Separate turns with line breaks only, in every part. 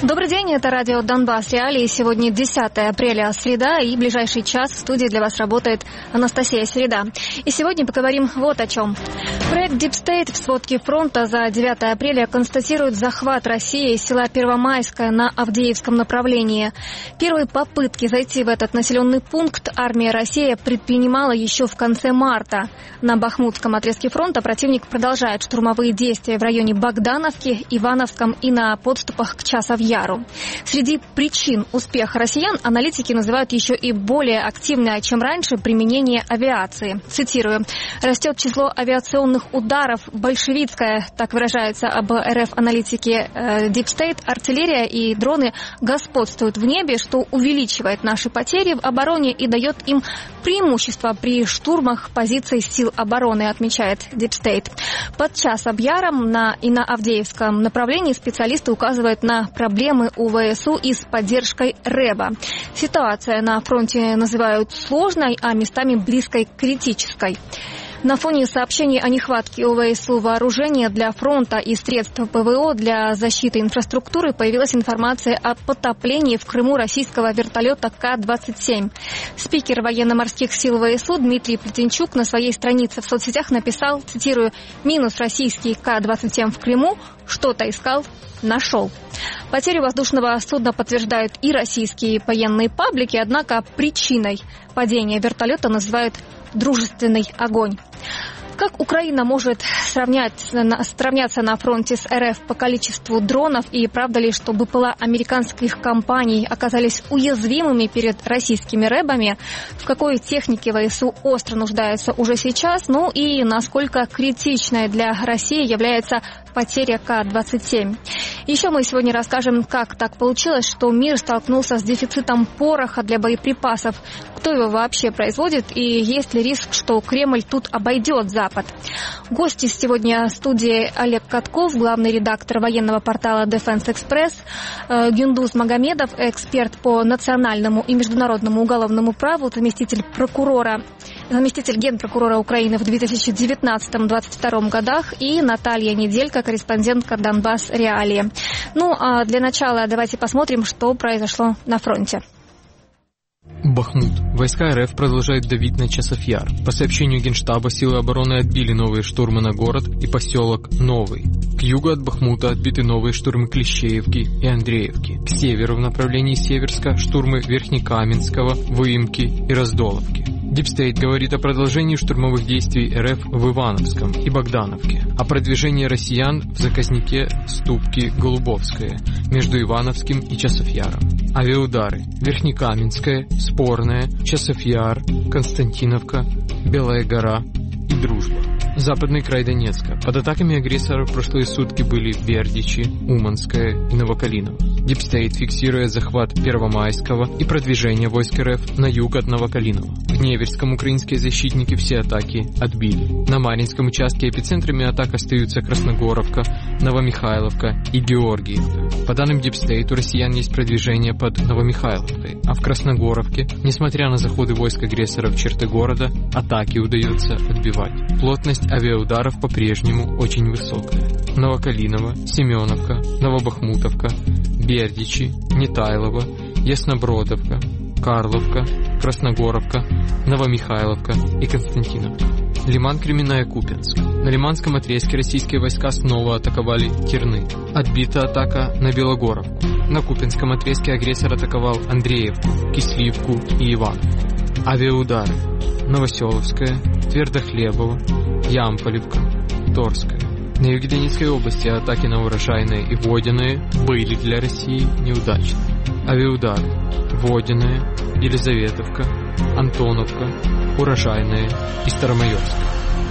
Добрый день, это радио «Донбасс Реалии». Сегодня 10 апреля, среда, и ближайший час в студии для вас работает Анастасия Середа. И сегодня поговорим вот о чем. Проект Deep State в сводке фронта за 9 апреля констатирует захват России села Первомайское на Авдеевском направлении. Первые попытки зайти в этот населенный пункт армия России предпринимала еще в конце марта. На Бахмутском отрезке фронта противник продолжает штурмовые действия в районе Богдановки, Ивановском и на подступах к Часов-Яру. Среди причин успеха россиян аналитики называют еще и более активное, чем раньше, применение авиации. Цитирую. «Растет число авиационных ударов. Большевистская», так выражается об РФ аналитике Deep State, артиллерия и дроны господствуют в небе, что увеличивает наши потери в обороне и дает им преимущество при штурмах позиций сил обороны, отмечает Deep State. Под Часов-Яром и на Авдеевском направлении специалисты указывают на проблемы у ВСУ и с поддержкой РЭБа. Ситуация на фронте называют сложной, а местами близкой к критической. На фоне сообщений о нехватке у ВСУ вооружения для фронта и средств ПВО для защиты инфраструктуры появилась информация о потоплении в Крыму российского вертолета К-27. Спикер военно-морских сил ВСУ Дмитрий Плетенчук на своей странице в соцсетях написал, цитирую, «Минус российский К-27 в Крыму, что-то искал, нашел». Потерю воздушного судна подтверждают и российские военные паблики, однако причиной падения вертолета называют дружественный огонь. Как Украина может сравняться на фронте с РФ по количеству дронов, и правда ли, что БПЛА американских компаний оказались уязвимыми перед российскими рэбами? В какой технике ВСУ остро нуждаются уже сейчас? Ну и насколько критичной для России является потеря К-27? Еще мы сегодня расскажем, как так получилось, что мир столкнулся с дефицитом пороха для боеприпасов, кто его вообще производит и есть ли риск, что Кремль тут обойдет Запад. Гости сегодня в студии: Олег Катков, главный редактор военного портала Defense Express, Гюндуз Магомедов, эксперт по национальному и международному уголовному праву, заместитель генпрокурора Украины в 2019-2022 годах, и Наталья Неделька, корреспондентка Донбасс Реалии. Ну, а для начала давайте посмотрим, что произошло на фронте.
Бахмут. Войска РФ продолжают давить на Часов-Яр. По сообщению Генштаба, силы обороны отбили новые штурмы на город и поселок Новый. К югу от Бахмута отбиты новые штурмы Клещеевки и Андреевки. К северу в направлении Северска штурмы Верхнекаменского, Выемки и Раздоловки. Deep State говорит о продолжении штурмовых действий РФ в Ивановском и Богдановке, о продвижении россиян в заказнике Ступки Голубовское между Ивановским и Часов-Яром. Авиаудары: Верхнекаменское, Спорное, Часов-Яр, Константиновка, Белая гора и Дружба. Западный край Донецка. Под атаками агрессоров в прошлые сутки были Бердичи, Уманское и Новокалиново. Deep State фиксирует захват Первомайского и продвижение войск РФ на юг от Новокалинова. В Неверском украинские защитники все атаки отбили. На Марьинском участке эпицентрами атак остаются Красногоровка, Новомихайловка и Георгиевка. По данным Deep State, у россиян есть продвижение под Новомихайловкой, а в Красногоровке, несмотря на заходы войск агрессоров в черты города, атаки удается отбивать. Плотность авиаударов по-прежнему очень высокая. Новокалиново, Семеновка, Новобахмутовка, Бердичи, Нетайлово, Яснобродовка, Карловка, Красногоровка, Новомихайловка и Константиновка. Лиман, Кременная, Купянск. На Лиманском отрезке российские войска снова атаковали Терны. Отбита атака на Белогоровку. На Купянском отрезке агрессор атаковал Андреевку, Кисливку и Ивановку. Авиаудары: Новоселовская, Твердохлебово, Ямполевка, Торская. На юге Донецкой области атаки на Урожайное и Водяное были для России неудачны. Авиаудары: Водяное, Елизаветовка, Антоновка, Урожайное и Старомайорская.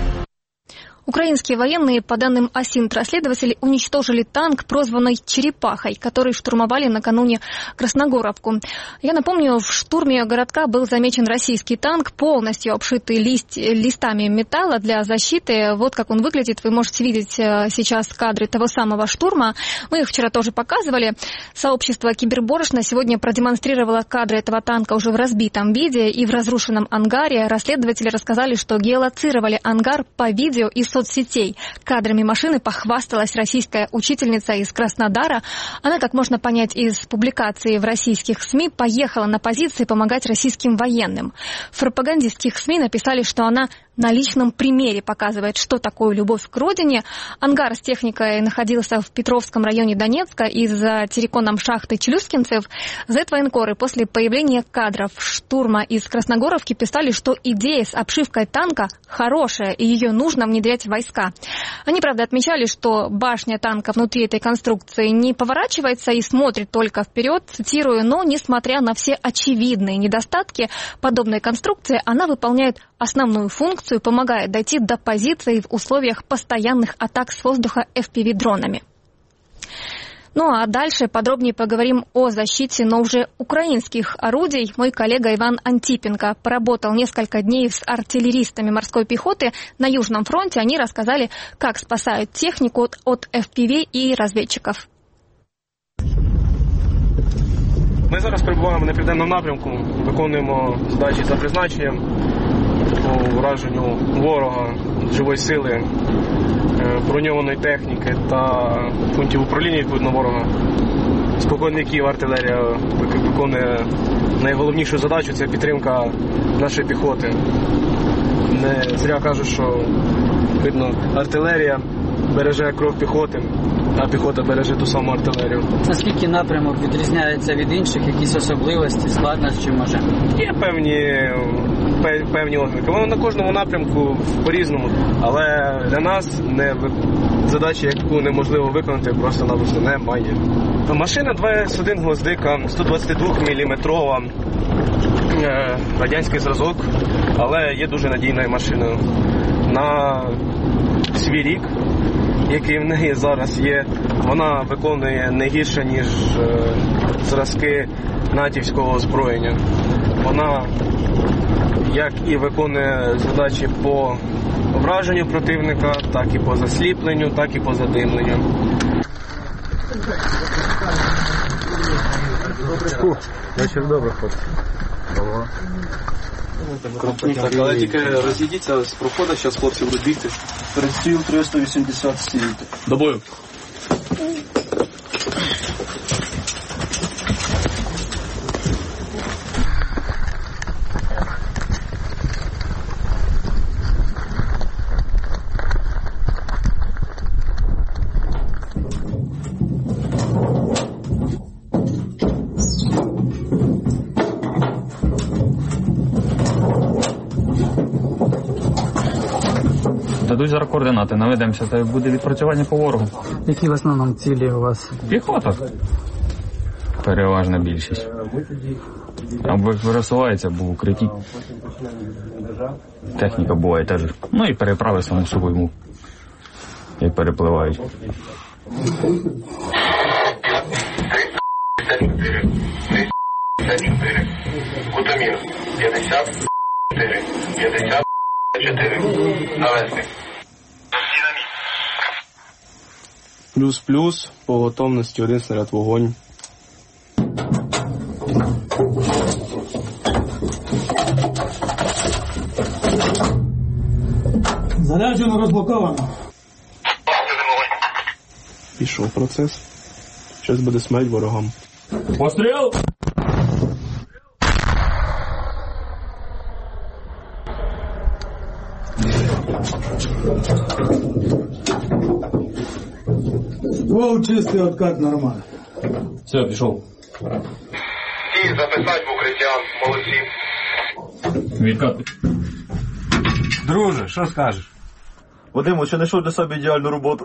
Украинские военные, по данным ОСИНТ-расследователей, уничтожили танк, прозванный «Черепахой», который штурмовали накануне Красногоровку. Я напомню, в штурме городка был замечен российский танк, полностью обшитый листами металла для защиты. Вот как он выглядит. Вы можете видеть сейчас кадры того самого штурма. Мы их вчера тоже показывали. Сообщество Киберборошна сегодня продемонстрировало кадры этого танка уже в разбитом виде и в разрушенном ангаре. Расследователи рассказали, что геолоцировали ангар по видео и соцсетей. Кадрами машины похвасталась российская учительница из Краснодара. Она, как можно понять из публикации в российских СМИ, поехала на позиции помогать российским военным. В пропагандистских СМИ написали, что она на личном примере показывает, что такое любовь к родине. Ангар с техникой находился в Петровском районе Донецка из-за терриконом-шахты Челюскинцев. Зет-военкоры после появления кадров штурма из Красногоровки писали, что идея с обшивкой танка хорошая, и ее нужно внедрять в войска. Они, правда, отмечали, что башня танка внутри этой конструкции не поворачивается и смотрит только вперед, цитирую, но, несмотря на все очевидные недостатки подобной конструкции, она выполняет основную функцию, помогает дойти до позиции в условиях постоянных атак с воздуха FPV-дронами. Ну а дальше подробнее поговорим о защите, но уже украинских орудий. Мой коллега Иван Антипенко поработал несколько дней с артиллеристами морской пехоты на Южном фронте. Они рассказали, как спасают технику от FPV и разведчиков.
Ми зараз перебуваємо на південному напрямку, виконуємо задачі за призначенням по враженню ворога, живої сили, броньованої техніки та пунктів управління відповідно ворога. Спокійний Київ артилерія виконує найголовнішу задачу – це підтримка нашої піхоти. Не зря кажуть, що видно, артилерія береже кров піхоти, а піхота береже ту саму артилерію.
Наскільки напрямок відрізняється від інших, якісь особливості, складності може?
Є певні ознаки. Воно на кожному напрямку по-різному, але для нас задача, яку неможливо виконати, просто-напросто немає. Машина 2С1 гвоздика, 122-мм, радянський зразок, але є дуже надійною машиною. На свій рік, який в неї зараз є, вона виконує не гірше, ніж зразки натівського озброєння. Вона як і виконує задачі по враженню противника, так і по засліпленню, так і по задимленню.
Вечір добре, хлопці.
Так, але тільки розійдіться з проходу, зараз хлопці будуть бігти.
Приціл 380 стійте.
До бою.
Дадуть зараз координати, наведемося, та буде відпрацювання по ворогу.
Які в основному цілі у вас?
Піхота. Переважна більшість. Або виросувається, або в укритті. Техніка буває теж. Ну і переправи само собою, як перепливають.
Кутамір 54, 54, навести.
Плюс-плюс, по готовності 1 снаряд вогонь.
Заряджено, розблоковано.
Пішов процес. Щось буде смерть ворогам.
Постріл!
Ствол чистий, откат нормально.
Все, пішов.
І записать в укриття, молодці.
Відкат.
Друже, що скажеш?
Вадимо, що знайшов для себе ідеальну роботу.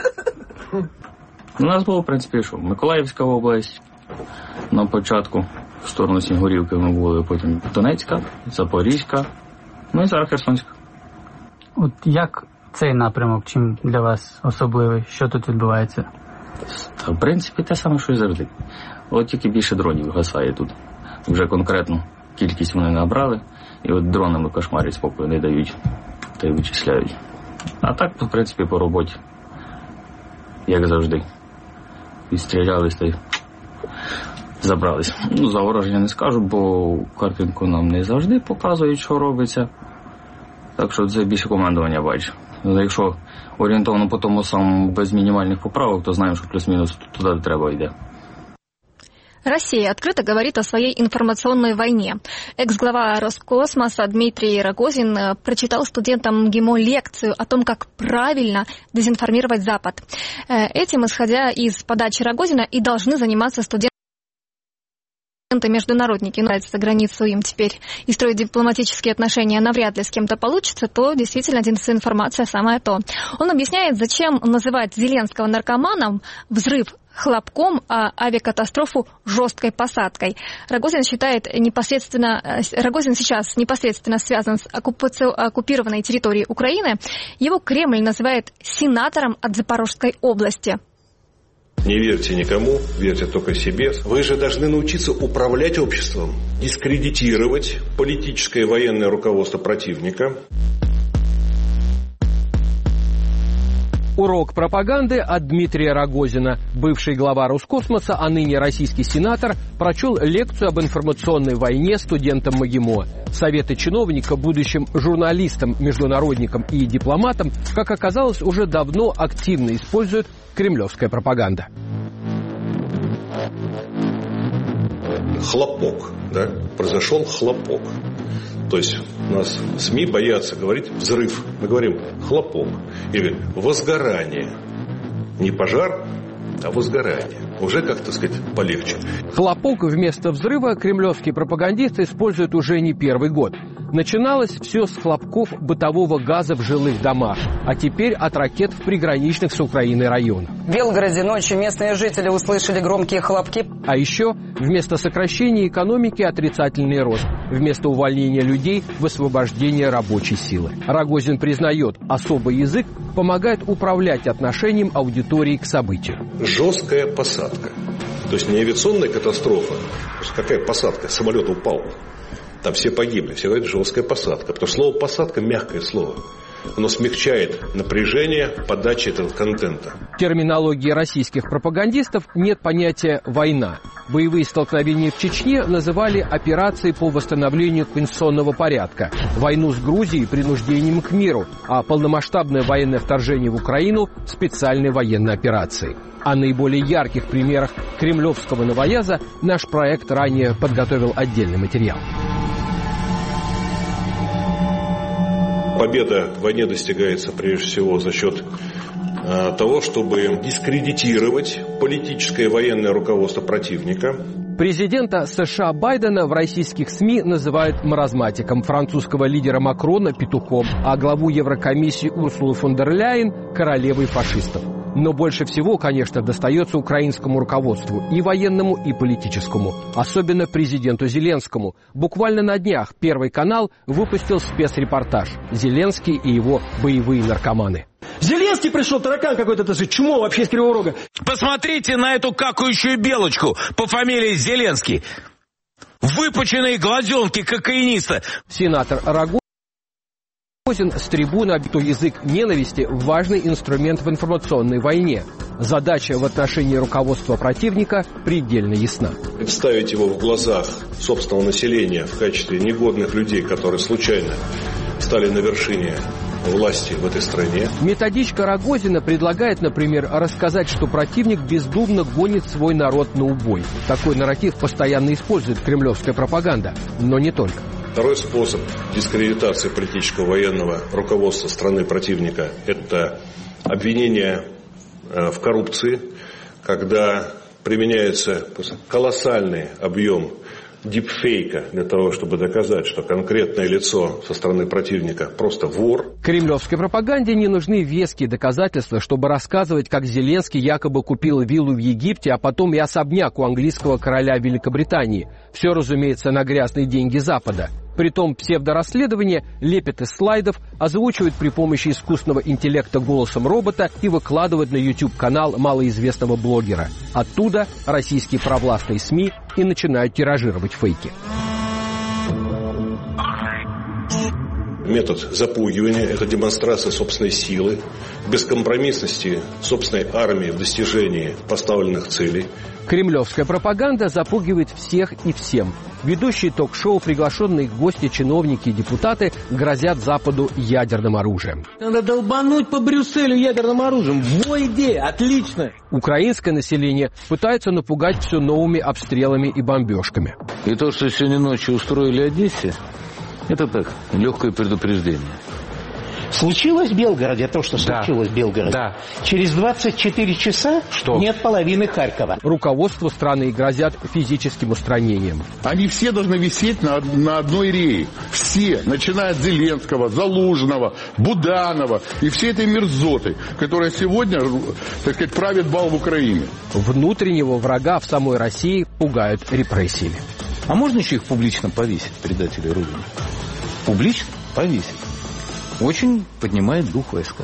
У нас було, в принципі, що Миколаївська область на початку, в сторону Снігурівки ми були, потім Донецька, Запорізька, ну і зараз Херсонська.
От як цей напрямок, чим для вас особливий? Що тут відбувається?
Та, в принципі, те саме, що і завжди. От тільки більше дронів гасає тут. Вже конкретну кількість вони набрали, і от дронами кошмарять спокою не дають, та й вичисляють. А так, в принципі, по роботі, як завжди. Відстрілялись та й забрались. Ну, за ворожі я не скажу, бо картинку нам не завжди показують, що робиться. Так що це більше командування бачу. Якщо орієнтовно по тому самому без мінімальних поправок, то знаємо, що плюс-мінус туди треба йде.
Россия открыто говорит о своей информационной войне. Экс-глава Роскосмоса Дмитрий Рогозин прочитал студентам МГИМО лекцию о том, как правильно дезинформировать Запад. Этим, исходя из подачи Рогозина, и должны заниматься студенты-международники. Нравится за границу им теперь и строить дипломатические отношения навряд ли с кем-то получится, то действительно дезинформация самое то. Он объясняет, зачем называть Зеленского наркоманом, взрыв хлопком, а авиакатастрофу жесткой посадкой. Рогозин сейчас непосредственно связан с оккупированной территорией Украины. Его Кремль называет сенатором от Запорожской области.
Не верьте никому, верьте только себе. Вы же должны научиться управлять обществом, дискредитировать политическое и военное руководство противника.
Урок пропаганды от Дмитрия Рогозина. Бывший глава Роскосмоса, а ныне российский сенатор, прочел лекцию об информационной войне студентам МГИМО. Советы чиновника будущим журналистам, международникам и дипломатам, как оказалось, уже давно активно использует кремлевская пропаганда.
Хлопок, да? Произошел хлопок. То есть у нас СМИ боятся говорить взрыв. Мы говорим хлопок или возгорание. Не пожар, а возгорание. Уже, как, так сказать, полегче.
Хлопок вместо взрыва кремлевские пропагандисты используют уже не первый год. Начиналось все с хлопков бытового газа в жилых домах, а теперь от ракет в приграничных с Украиной районах.
В Белгороде ночью местные жители услышали громкие хлопки.
А еще вместо сокращения экономики отрицательный рост, вместо увольнения людей высвобождение рабочей силы. Рогозин признает, особый язык помогает управлять отношением аудитории к событию.
Жесткая посадка. То есть не авиационная катастрофа. Какая посадка? Самолет упал. Там все погибли. Все говорят жесткая посадка. Потому что слово посадка мягкое слово. Оно смягчает напряжение подачи этого контента.
В терминологии российских пропагандистов нет понятия «война». Боевые столкновения в Чечне называли операцией по восстановлению конституционного порядка, войну с Грузией принуждением к миру, а полномасштабное военное вторжение в Украину – специальной военной операцией. О наиболее ярких примерах кремлевского новояза наш проект ранее подготовил отдельный материал.
Победа в войне достигается прежде всего за счет того, чтобы дискредитировать политическое и военное руководство противника.
Президента США Байдена в российских СМИ называют маразматиком, французского лидера Макрона – петухом, а главу Еврокомиссии Урсулу фон дер Ляйен – королевой фашистов. Но больше всего, конечно, достается украинскому руководству, и военному, и политическому. Особенно президенту Зеленскому. Буквально на днях Первый канал выпустил спецрепортаж «Зеленский и его боевые наркоманы».
Зеленский пришел, таракан какой-то, это же чмо вообще из Кривого Рога. Посмотрите на эту какающую белочку по фамилии Зеленский. Выпученные глазенки кокаиниста.
Сенатор Рогозин с трибуны объяснил, язык ненависти – важный инструмент в информационной войне. Задача в отношении руководства противника предельно ясна.
Представить его в глазах собственного населения в качестве негодных людей, которые случайно стали на вершине власти в этой стране.
Методичка Рогозина предлагает, например, рассказать, что противник бездумно гонит свой народ на убой. Такой нарратив постоянно использует кремлевская пропаганда, но не только.
Второй способ дискредитации политического военного руководства страны противника – это обвинение в коррупции, когда применяется колоссальный объем дипфейка для того, чтобы доказать, что конкретное лицо со стороны противника просто вор.
Кремлевской пропаганде не нужны веские доказательства, чтобы рассказывать, как Зеленский якобы купил виллу в Египте, а потом и особняк у английского короля Великобритании. Все, разумеется, на грязные деньги Запада. Притом псевдорасследование лепят из слайдов, озвучивают при помощи искусственного интеллекта голосом робота и выкладывают на YouTube-канал малоизвестного блогера. Оттуда российские провластные СМИ и начинают тиражировать фейки.
метод запугивания, это демонстрация собственной силы, бескомпромиссности собственной армии в достижении поставленных целей.
Кремлевская пропаганда запугивает всех и всем. Ведущие ток-шоу, приглашенные гости, чиновники и депутаты грозят Западу ядерным оружием.
Надо долбануть по Брюсселю ядерным оружием. Во, идея, отлично.
Украинское население пытается напугать все новыми обстрелами и бомбежками.
И то, что сегодня ночью устроили Одессе, это так, легкое предупреждение.
Случилось в Белгороде то, что случилось в Белгороде. Да. Через 24 часа нет половины Харькова.
Руководству страны грозят физическим устранением.
Они все должны висеть на одной рее. Все, начиная от Зеленского, Залужного, Буданова и всей этой мерзоты, которая сегодня, так сказать, правит бал в Украине.
Внутреннего врага в самой России пугают репрессиями.
А можно еще их публично повесить, предателей Родины? Публично повесить. Очень поднимает дух войска.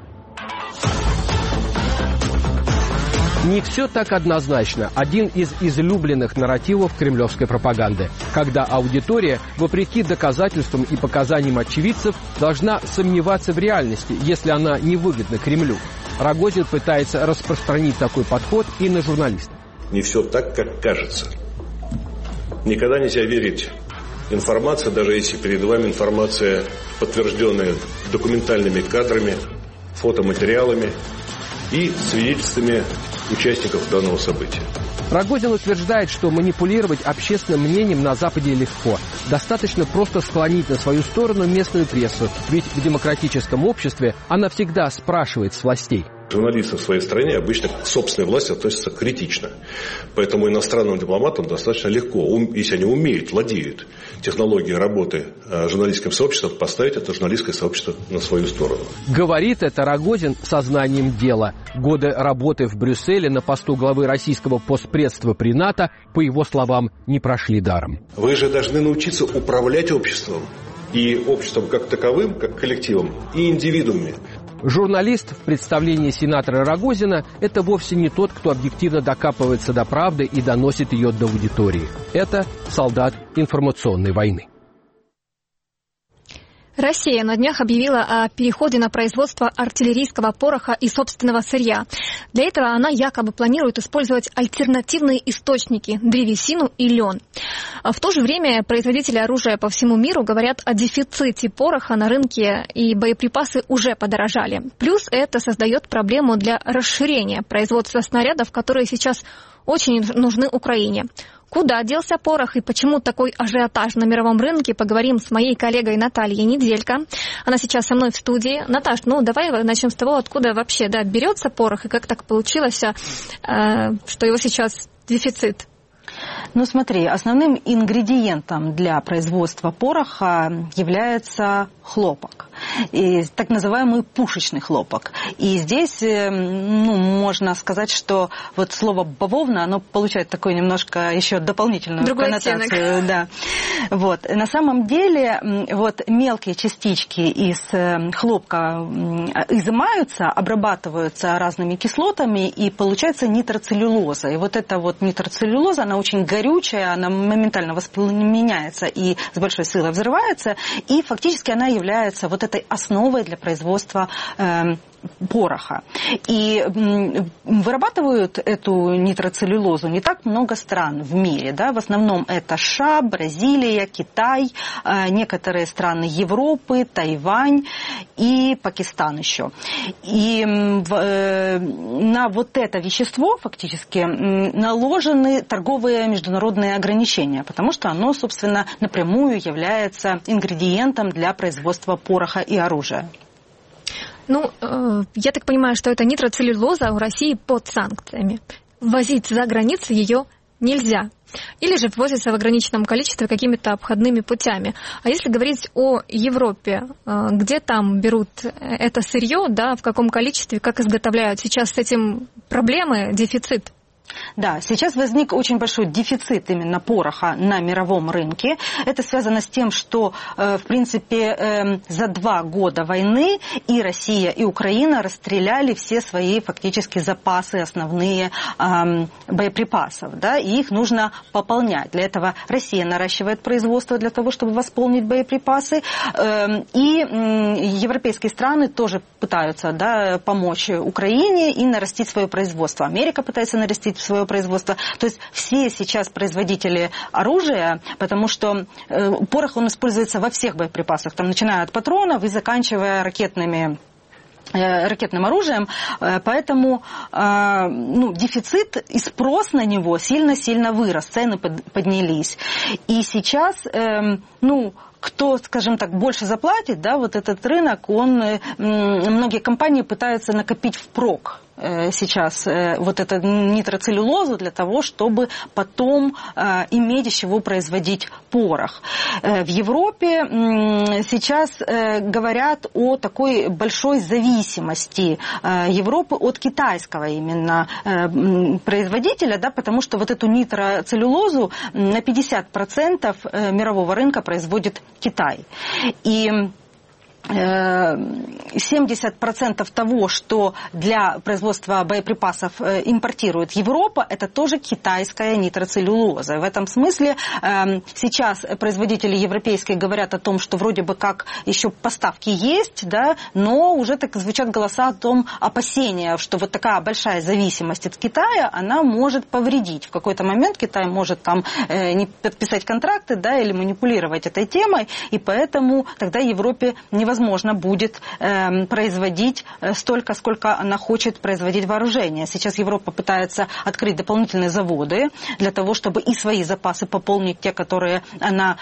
Не все так однозначно. Один из излюбленных нарративов кремлевской пропаганды, когда аудитория, вопреки доказательствам и показаниям очевидцев, должна сомневаться в реальности, если она невыгодна Кремлю. Рогозин пытается распространить такой подход и на журналистов.
Не все так, как кажется. Никогда нельзя верить информации, даже если перед вами информация, подтвержденная документальными кадрами, фотоматериалами и свидетельствами участников данного события.
Рогозин утверждает, что манипулировать общественным мнением на Западе легко. Достаточно просто склонить на свою сторону местную прессу, ведь в демократическом обществе она всегда спрашивает с властей.
Журналисты в своей стране обычно к собственной власти относятся критично. Поэтому иностранным дипломатам достаточно легко, если они умеют, владеют технологией работы журналистским сообществом, поставить это журналистское сообщество на свою сторону.
Говорит это Рогозин сознанием дела. Годы работы в Брюсселе на посту главы российского постпредства при НАТО, по его словам, не прошли даром.
Вы же должны научиться управлять обществом. И обществом как таковым, как коллективом, и индивидуумами.
Журналист в представлении сенатора Рогозина – это вовсе не тот, кто объективно докапывается до правды и доносит ее до аудитории. Это солдат информационной войны.
Россия на днях объявила о переходе на производство артиллерийского пороха и собственного сырья. Для этого она якобы планирует использовать альтернативные источники – древесину и лен. В то же время производители оружия по всему миру говорят о дефиците пороха на рынке, и боеприпасы уже подорожали. Плюс это создает проблему для расширения производства снарядов, которые сейчас очень нужны Украине. Куда делся порох и почему такой ажиотаж на мировом рынке, поговорим с моей коллегой Натальей Неделько. Она сейчас со мной в студии. Наташ, давай начнем с того, откуда вообще берется порох и как так получилось, что его сейчас дефицит.
Смотри, основным ингредиентом для производства пороха является хлопок, и так называемый пушечный хлопок. И здесь, можно сказать, что вот слово бавовна, оно получает такую немножко еще дополнительную коннотацию. Да. На самом деле, мелкие частички из хлопка изымаются, обрабатываются разными кислотами, и получается нитроцеллюлоза. И эта нитроцеллюлоза, она очень горючая, она моментально воспламеняется и с большой силой взрывается, и фактически она является этой основой для производства пороха. И вырабатывают эту нитроцеллюлозу не так много стран в мире. В основном это США, Бразилия, Китай, некоторые страны Европы, Тайвань и Пакистан еще. И на это вещество фактически наложены торговые международные ограничения, потому что оно, собственно, напрямую является ингредиентом для производства пороха и оружия.
Я так понимаю, что эта нитроцеллюлоза у России под санкциями. Ввозить за границу ее нельзя. Или же ввозится в ограниченном количестве какими-то обходными путями. А если говорить о Европе, где там берут это сырье, в каком количестве, как изготовляют? Сейчас с этим проблемы, дефицит?
Да, сейчас возник очень большой дефицит именно пороха на мировом рынке. Это связано с тем, что, в принципе, за 2 года войны и Россия, и Украина расстреляли все свои фактически запасы основные боеприпасов. Да, и их нужно пополнять. Для этого Россия наращивает производство для того, чтобы восполнить боеприпасы. И европейские страны тоже пытаются, да, помочь Украине и нарастить свое производство. Америка пытается нарастить свое производство. То есть все сейчас производители оружия, потому что порох, он используется во всех боеприпасах, там, начиная от патронов и заканчивая ракетным оружием, поэтому дефицит и спрос на него сильно-сильно вырос, цены поднялись. И сейчас, кто, скажем так, больше заплатит, да, вот этот рынок, многие компании пытаются накопить впрок сейчас вот эту нитроцеллюлозу для того, чтобы потом иметь из чего производить порох. В Европе сейчас говорят о такой большой зависимости Европы от китайского именно производителя, да, потому что вот эту нитроцеллюлозу на 50% мирового рынка производит Китай. И 70% того, что для производства боеприпасов импортирует Европа, это тоже китайская нитроцеллюлоза. В этом смысле сейчас производители европейские говорят о том, что вроде бы как еще поставки есть, да, но уже так звучат голоса о том, опасения, что вот такая большая зависимость от Китая, она может повредить. В какой-то момент Китай может там не подписать контракты, да, или манипулировать этой темой, и поэтому тогда Европе невозможно будет производить столько, сколько она хочет производить вооружения. Сейчас Европа пытается открыть дополнительные заводы для того, чтобы и свои запасы пополнить, те, которые она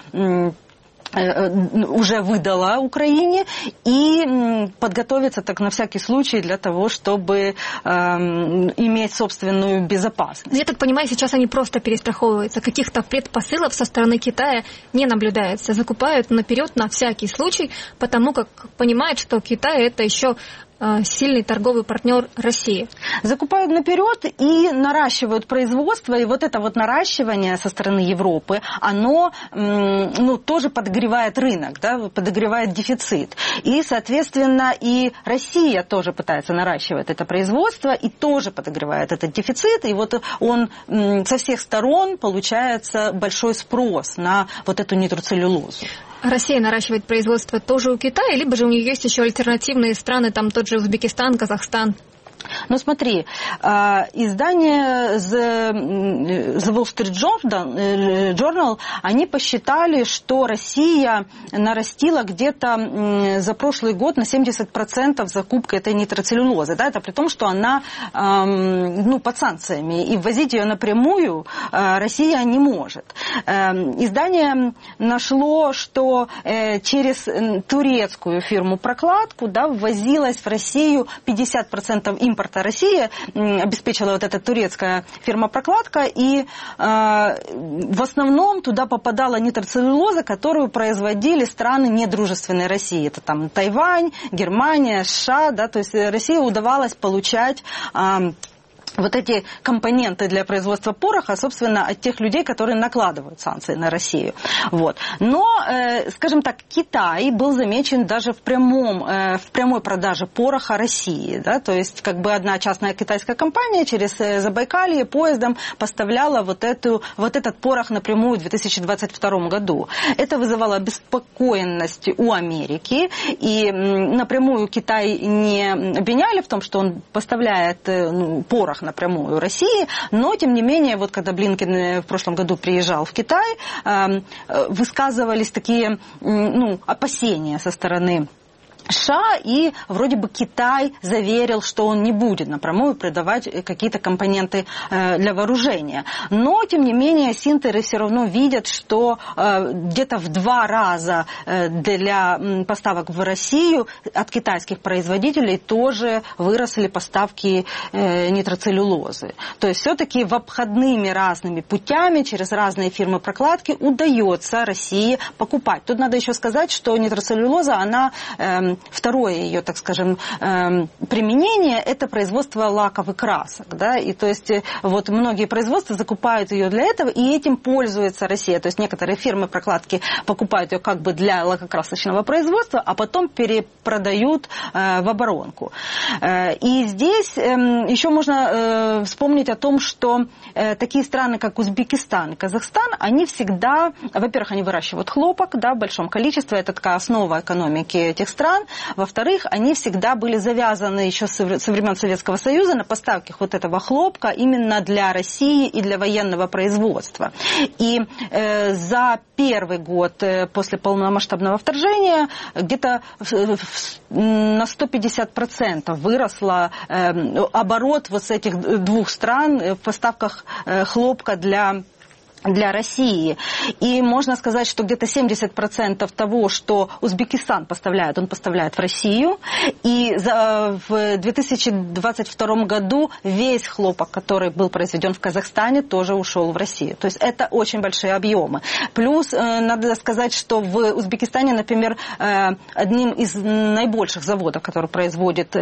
уже выдала Украине, и подготовиться так на всякий случай для того, чтобы иметь собственную безопасность.
Я так понимаю, сейчас они просто перестраховываются. Каких-то предпосылок со стороны Китая не наблюдается. Закупают наперед на всякий случай, потому как понимают, что Китай это еще сильный торговый партнер России.
Закупают наперед и наращивают производство, и вот это вот наращивание со стороны Европы, оно тоже подогревает рынок, да, подогревает дефицит. И, соответственно, и Россия тоже пытается наращивать это производство и тоже подогревает этот дефицит, и вот он со всех сторон получается большой спрос на вот эту нитроцеллюлозу.
Россия наращивает производство тоже у Китая, либо же у нее есть еще альтернативные страны, там тот же Узбекистан, Казахстан?
Ну смотри, издание The Wall Street Journal, они посчитали, что Россия нарастила где-то за прошлый год на 70% закупки этой нитроцеллюлозы. Да, это при том, что она под санкциями, и ввозить ее напрямую Россия не может. Издание нашло, что через турецкую фирму «Прокладку», да, ввозилось в Россию 50% импорта России, обеспечила вот эта турецкая фирма «Прокладка», и в основном туда попадала нитроцеллюлоза, которую производили страны недружественной России. Это там Тайвань, Германия, США, да, то есть России удавалось получать вот эти компоненты для производства пороха, собственно, от тех людей, которые накладывают санкции на Россию. Вот. Но, скажем так, Китай был замечен даже в прямой продаже пороха России. Да? То есть, как бы одна частная китайская компания через Забайкалье поездом поставляла вот этот порох напрямую в 2022 году. Это вызывало обеспокоенность у Америки, и напрямую Китай не обвиняли в том, что он поставляет порох напрямую России, но, тем не менее, вот когда Блинкен в прошлом году приезжал в Китай, высказывались такие опасения со стороны США, и вроде бы Китай заверил, что он не будет напрямую продавать какие-то компоненты для вооружения. Но, тем не менее, синтеры все равно видят, что где-то в 2 раза для поставок в Россию от китайских производителей тоже выросли поставки нитроцеллюлозы. То есть все-таки обходными разными путями, через разные фирмы прокладки удается России покупать. Тут надо еще сказать, что нитроцеллюлоза, она второе ее, так скажем, применение – это производство лаков и красок. Да? И то есть вот многие производства закупают ее для этого, и этим пользуется Россия. То есть некоторые фирмы прокладки покупают ее как бы для лакокрасочного производства, а потом перепродают в оборонку. И здесь еще можно вспомнить о том, что такие страны, как Узбекистан и Казахстан, они всегда, во-первых, они выращивают хлопок, да, в большом количестве, это такая основа экономики этих стран. Во-вторых, они всегда были завязаны еще со времен Советского Союза на поставках вот этого хлопка именно для России и для военного производства. И за первый год после полномасштабного вторжения где-то на 150% выросла оборот вот с этих двух стран в поставках хлопка для России. И можно сказать, что где-то 70% того, что Узбекистан поставляет, он поставляет в Россию. И в 2022 году весь хлопок, который был произведен в Казахстане, тоже ушел в Россию. То есть это очень большие объемы. Плюс надо сказать, что в Узбекистане, например, одним из наибольших заводов, который производит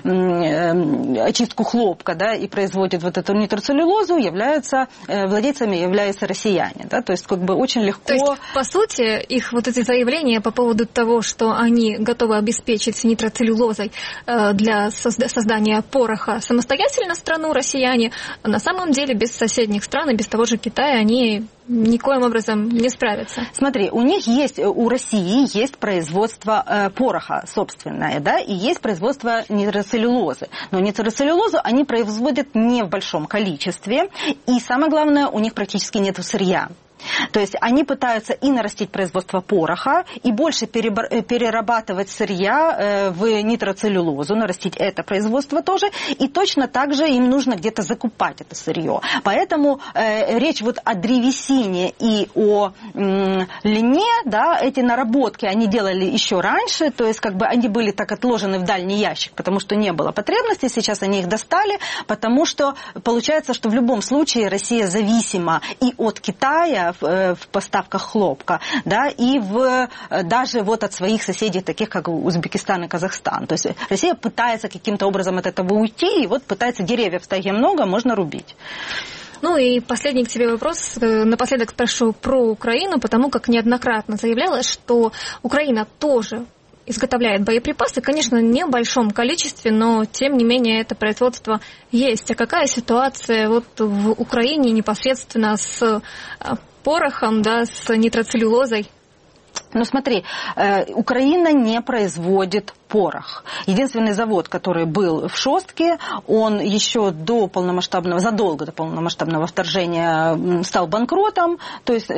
очистку хлопка, да, и производит вот эту нитроцеллюлозу, владельцами являются россияне, да, то есть как бы очень легко.
То есть, по сути, их вот эти заявления по поводу того, что они готовы обеспечить нитроцеллюлозой для создания пороха самостоятельно страну россияне, на самом деле без соседних стран и без того же Китая они никоим образом не справятся.
Смотри, у России есть производство пороха собственное, да, и есть производство нитроцеллюлозы. Но нитроцеллюлозу они производят не в большом количестве, и самое главное, у них практически нет сырья. То есть они пытаются и нарастить производство пороха, и больше перерабатывать сырья в нитроцеллюлозу, нарастить это производство тоже, и точно так же им нужно где-то закупать это сырье. Поэтому речь вот о древесине и о льне, да, эти наработки они делали еще раньше, то есть как бы они были так отложены в дальний ящик, потому что не было потребности, сейчас они их достали, потому что получается, что в любом случае Россия зависима и от Китая в поставках хлопка, да, и даже вот от своих соседей, таких как Узбекистан и Казахстан. То есть Россия пытается каким-то образом от этого уйти, и вот пытается, деревьев в тайге много, можно рубить.
Ну и последний к тебе вопрос. Напоследок спрошу про Украину, потому как неоднократно заявлялось, что Украина тоже изготовляет боеприпасы, конечно, не в большом количестве, но тем не менее это производство есть. А какая ситуация вот в Украине непосредственно с порохом, да, с нитроцеллюлозой?
Ну смотри, Украина не производит порох. Единственный завод, который был в Шостке, он еще задолго до полномасштабного вторжения стал банкротом. То есть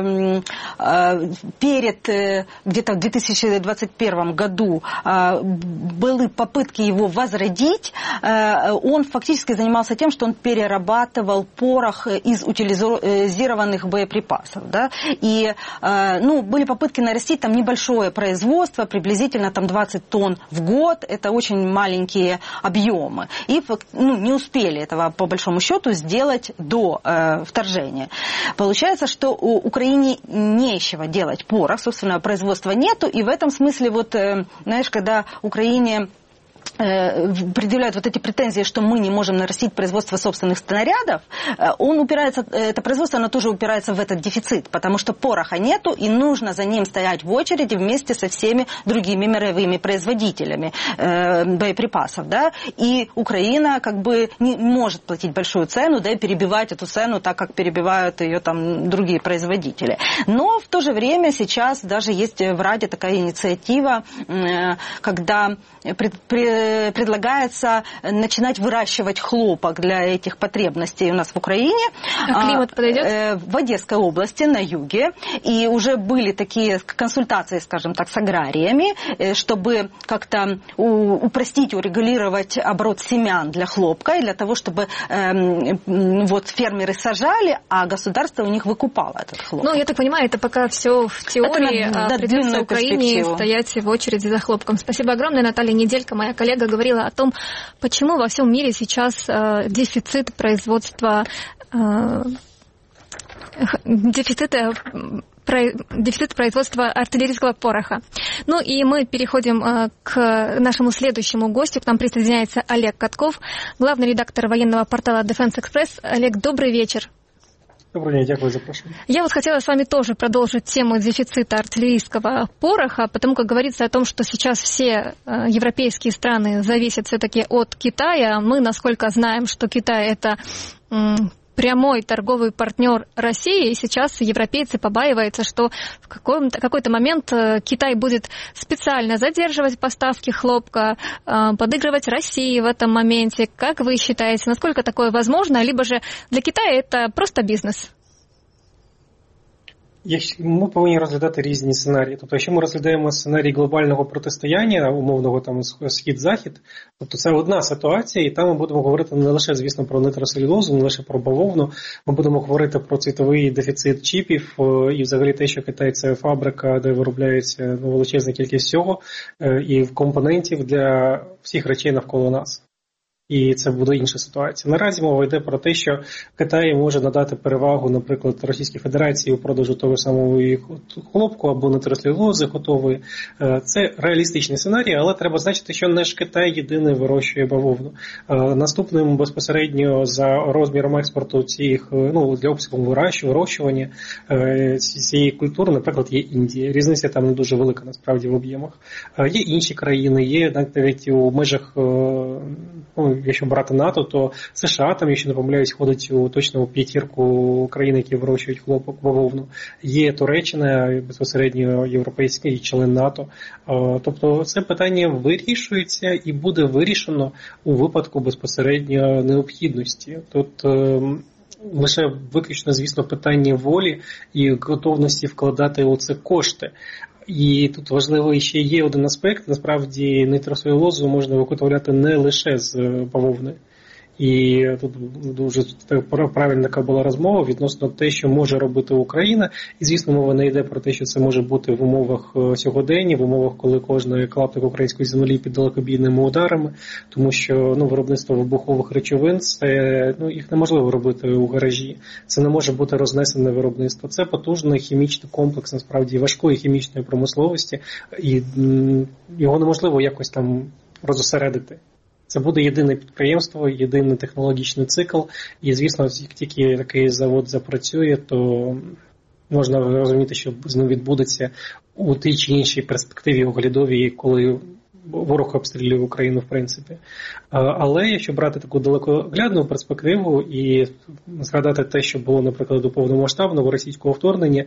где-то в 2021 году были попытки его возродить. Он фактически занимался тем, что он перерабатывал порох из утилизированных боеприпасов. Да? И были попытки нарастить там небольшое производство, приблизительно там 20 тонн в год, это очень маленькие объемы. И не успели этого, по большому счету, сделать до вторжения. Получается, что Украине нечего делать порох, собственного производства нету, и в этом смысле, вот, знаешь, когда Украине предъявляют вот эти претензии, что мы не можем нарастить производство собственных снарядов, это производство, оно тоже упирается в этот дефицит, потому что пороха нету, и нужно за ним стоять в очереди вместе со всеми другими мировыми производителями боеприпасов, да, и Украина как бы не может платить большую цену, да, и перебивать эту цену так, как перебивают ее там другие производители. Но в то же время сейчас даже есть в Раде такая инициатива, когда предлагается начинать выращивать хлопок для этих потребностей у нас в Украине.
А климат подойдет?
В Одесской области, на юге. И уже были такие консультации, скажем так, с аграриями, чтобы как-то упростить, урегулировать оборот семян для хлопка, и для того, чтобы вот фермеры сажали, а государство у них выкупало этот хлопок.
Ну, я так понимаю, это пока все в теории, придется Украине стоять в очереди за хлопком. Спасибо огромное, Наталья Неделько, моя коллега, говорила о том, почему во всем мире сейчас дефицит производства, дефицит производства артиллерийского пороха. Ну и мы переходим к нашему следующему гостю. К нам присоединяется Олег Катков, главный редактор военного портала Defense Express. Олег, добрый вечер.
Добрый день, дякую за запрошение.
Я вот хотела с вами тоже продолжить тему дефицита артиллерийского пороха, потому как говорится о том, что сейчас все европейские страны зависят все-таки от Китая. Мы, насколько знаем, что Китай это прямой торговый партнер России, и сейчас европейцы побаиваются, что в какой-то момент Китай будет специально задерживать поставки хлопка, подыгрывать России в этом моменте. Как вы считаете, насколько такое возможно, либо же для Китая это просто бізнес?
Ми повинні розглядати різні сценарії. Тобто, якщо ми розглядаємо сценарій глобального протистояння, умовного там схід-захід, тобто це одна ситуація, і там ми будемо говорити не лише, звісно, про нитроселюлозу, не лише про бавовну, ми будемо говорити про світовий дефіцит чіпів і взагалі те, що Китай – це фабрика, де виробляється величезна кількість всього і компонентів для всіх речей навколо нас. І це буде інша ситуація. Наразі мова йде про те, що Китай може надати перевагу, наприклад, Російській Федерації у продажу того самого хлопку або нитроселюлози готової. Це реалістичний сценарій, але треба значити, що не ж Китай єдиний вирощує бавовну. Наступним безпосередньо за розміром експорту цих, для обсягу вирощування цієї культури, наприклад, є Індія. Різниця там не дуже велика насправді в об'ємах. Є інші країни, є навіть у межах, якщо брати НАТО, то США, там, якщо не помиляюсь, входить точно у п'ятірку країн, які вирощують хлопок, бавовну. Є Туреччина, безпосередньо європейський член НАТО. Тобто це питання вирішується і буде вирішено у випадку безпосередньо необхідності. Тут лише виключно, звісно, питання волі і готовності вкладати у це кошти. І тут важливий ще є один аспект. Насправді нитроселюлозу можна виготовляти не лише з бавовни. І тут дуже правильна така була розмова відносно те, що може робити Україна. І, звісно, мова не йде про те, що це може бути в умовах сьогодення, в умовах, коли кожен клаптик української землі під далекобійними ударами, тому що виробництво вибухових речовин, це їх неможливо робити у гаражі. Це не може бути рознесене виробництво. Це потужний хімічний комплекс, насправді, важкої хімічної промисловості, і його неможливо якось там розосередити. Це буде єдине підприємство, єдиний технологічний цикл. І, звісно, як тільки такий завод запрацює, то можна розуміти, що з ним відбудеться у тій чи іншій перспективі оглядовій, коли ворог обстрілює Україну, в принципі. Але якщо брати таку далекоглядну перспективу і згадати те, що було, наприклад, до повномасштабного російського вторгнення,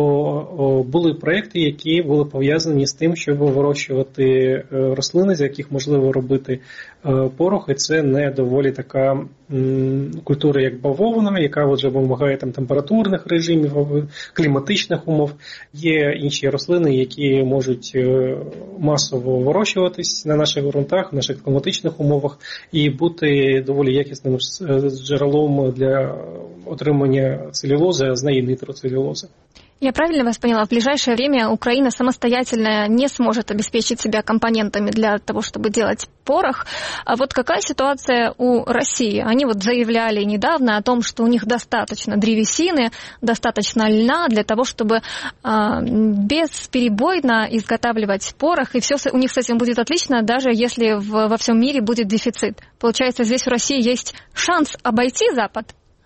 то були проекти, які були пов'язані з тим, щоб вирощувати рослини, з яких можливо робити порох, і це не доволі така культура, як бавовна, яка вже вимагає там температурних режимів, кліматичних умов. Є інші рослини, які можуть масово вирощуватись на наших ґрунтах, в наших кліматичних умовах і бути доволі якісним джерелом для отримання целлюлозы, а з неї нитроцеллюлозы.
Я правильно вас поняла? В ближайшее время Украина самостоятельно не сможет обеспечить себя компонентами для того, чтобы делать порох. А вот какая ситуация у России? Они вот заявляли недавно о том, что у них достаточно древесины, достаточно льна для того, чтобы бесперебойно изготавливать порох, и все у них с этим будет отлично, даже если во всем мире будет дефицит. Получается, здесь у России есть шанс обойти Запад?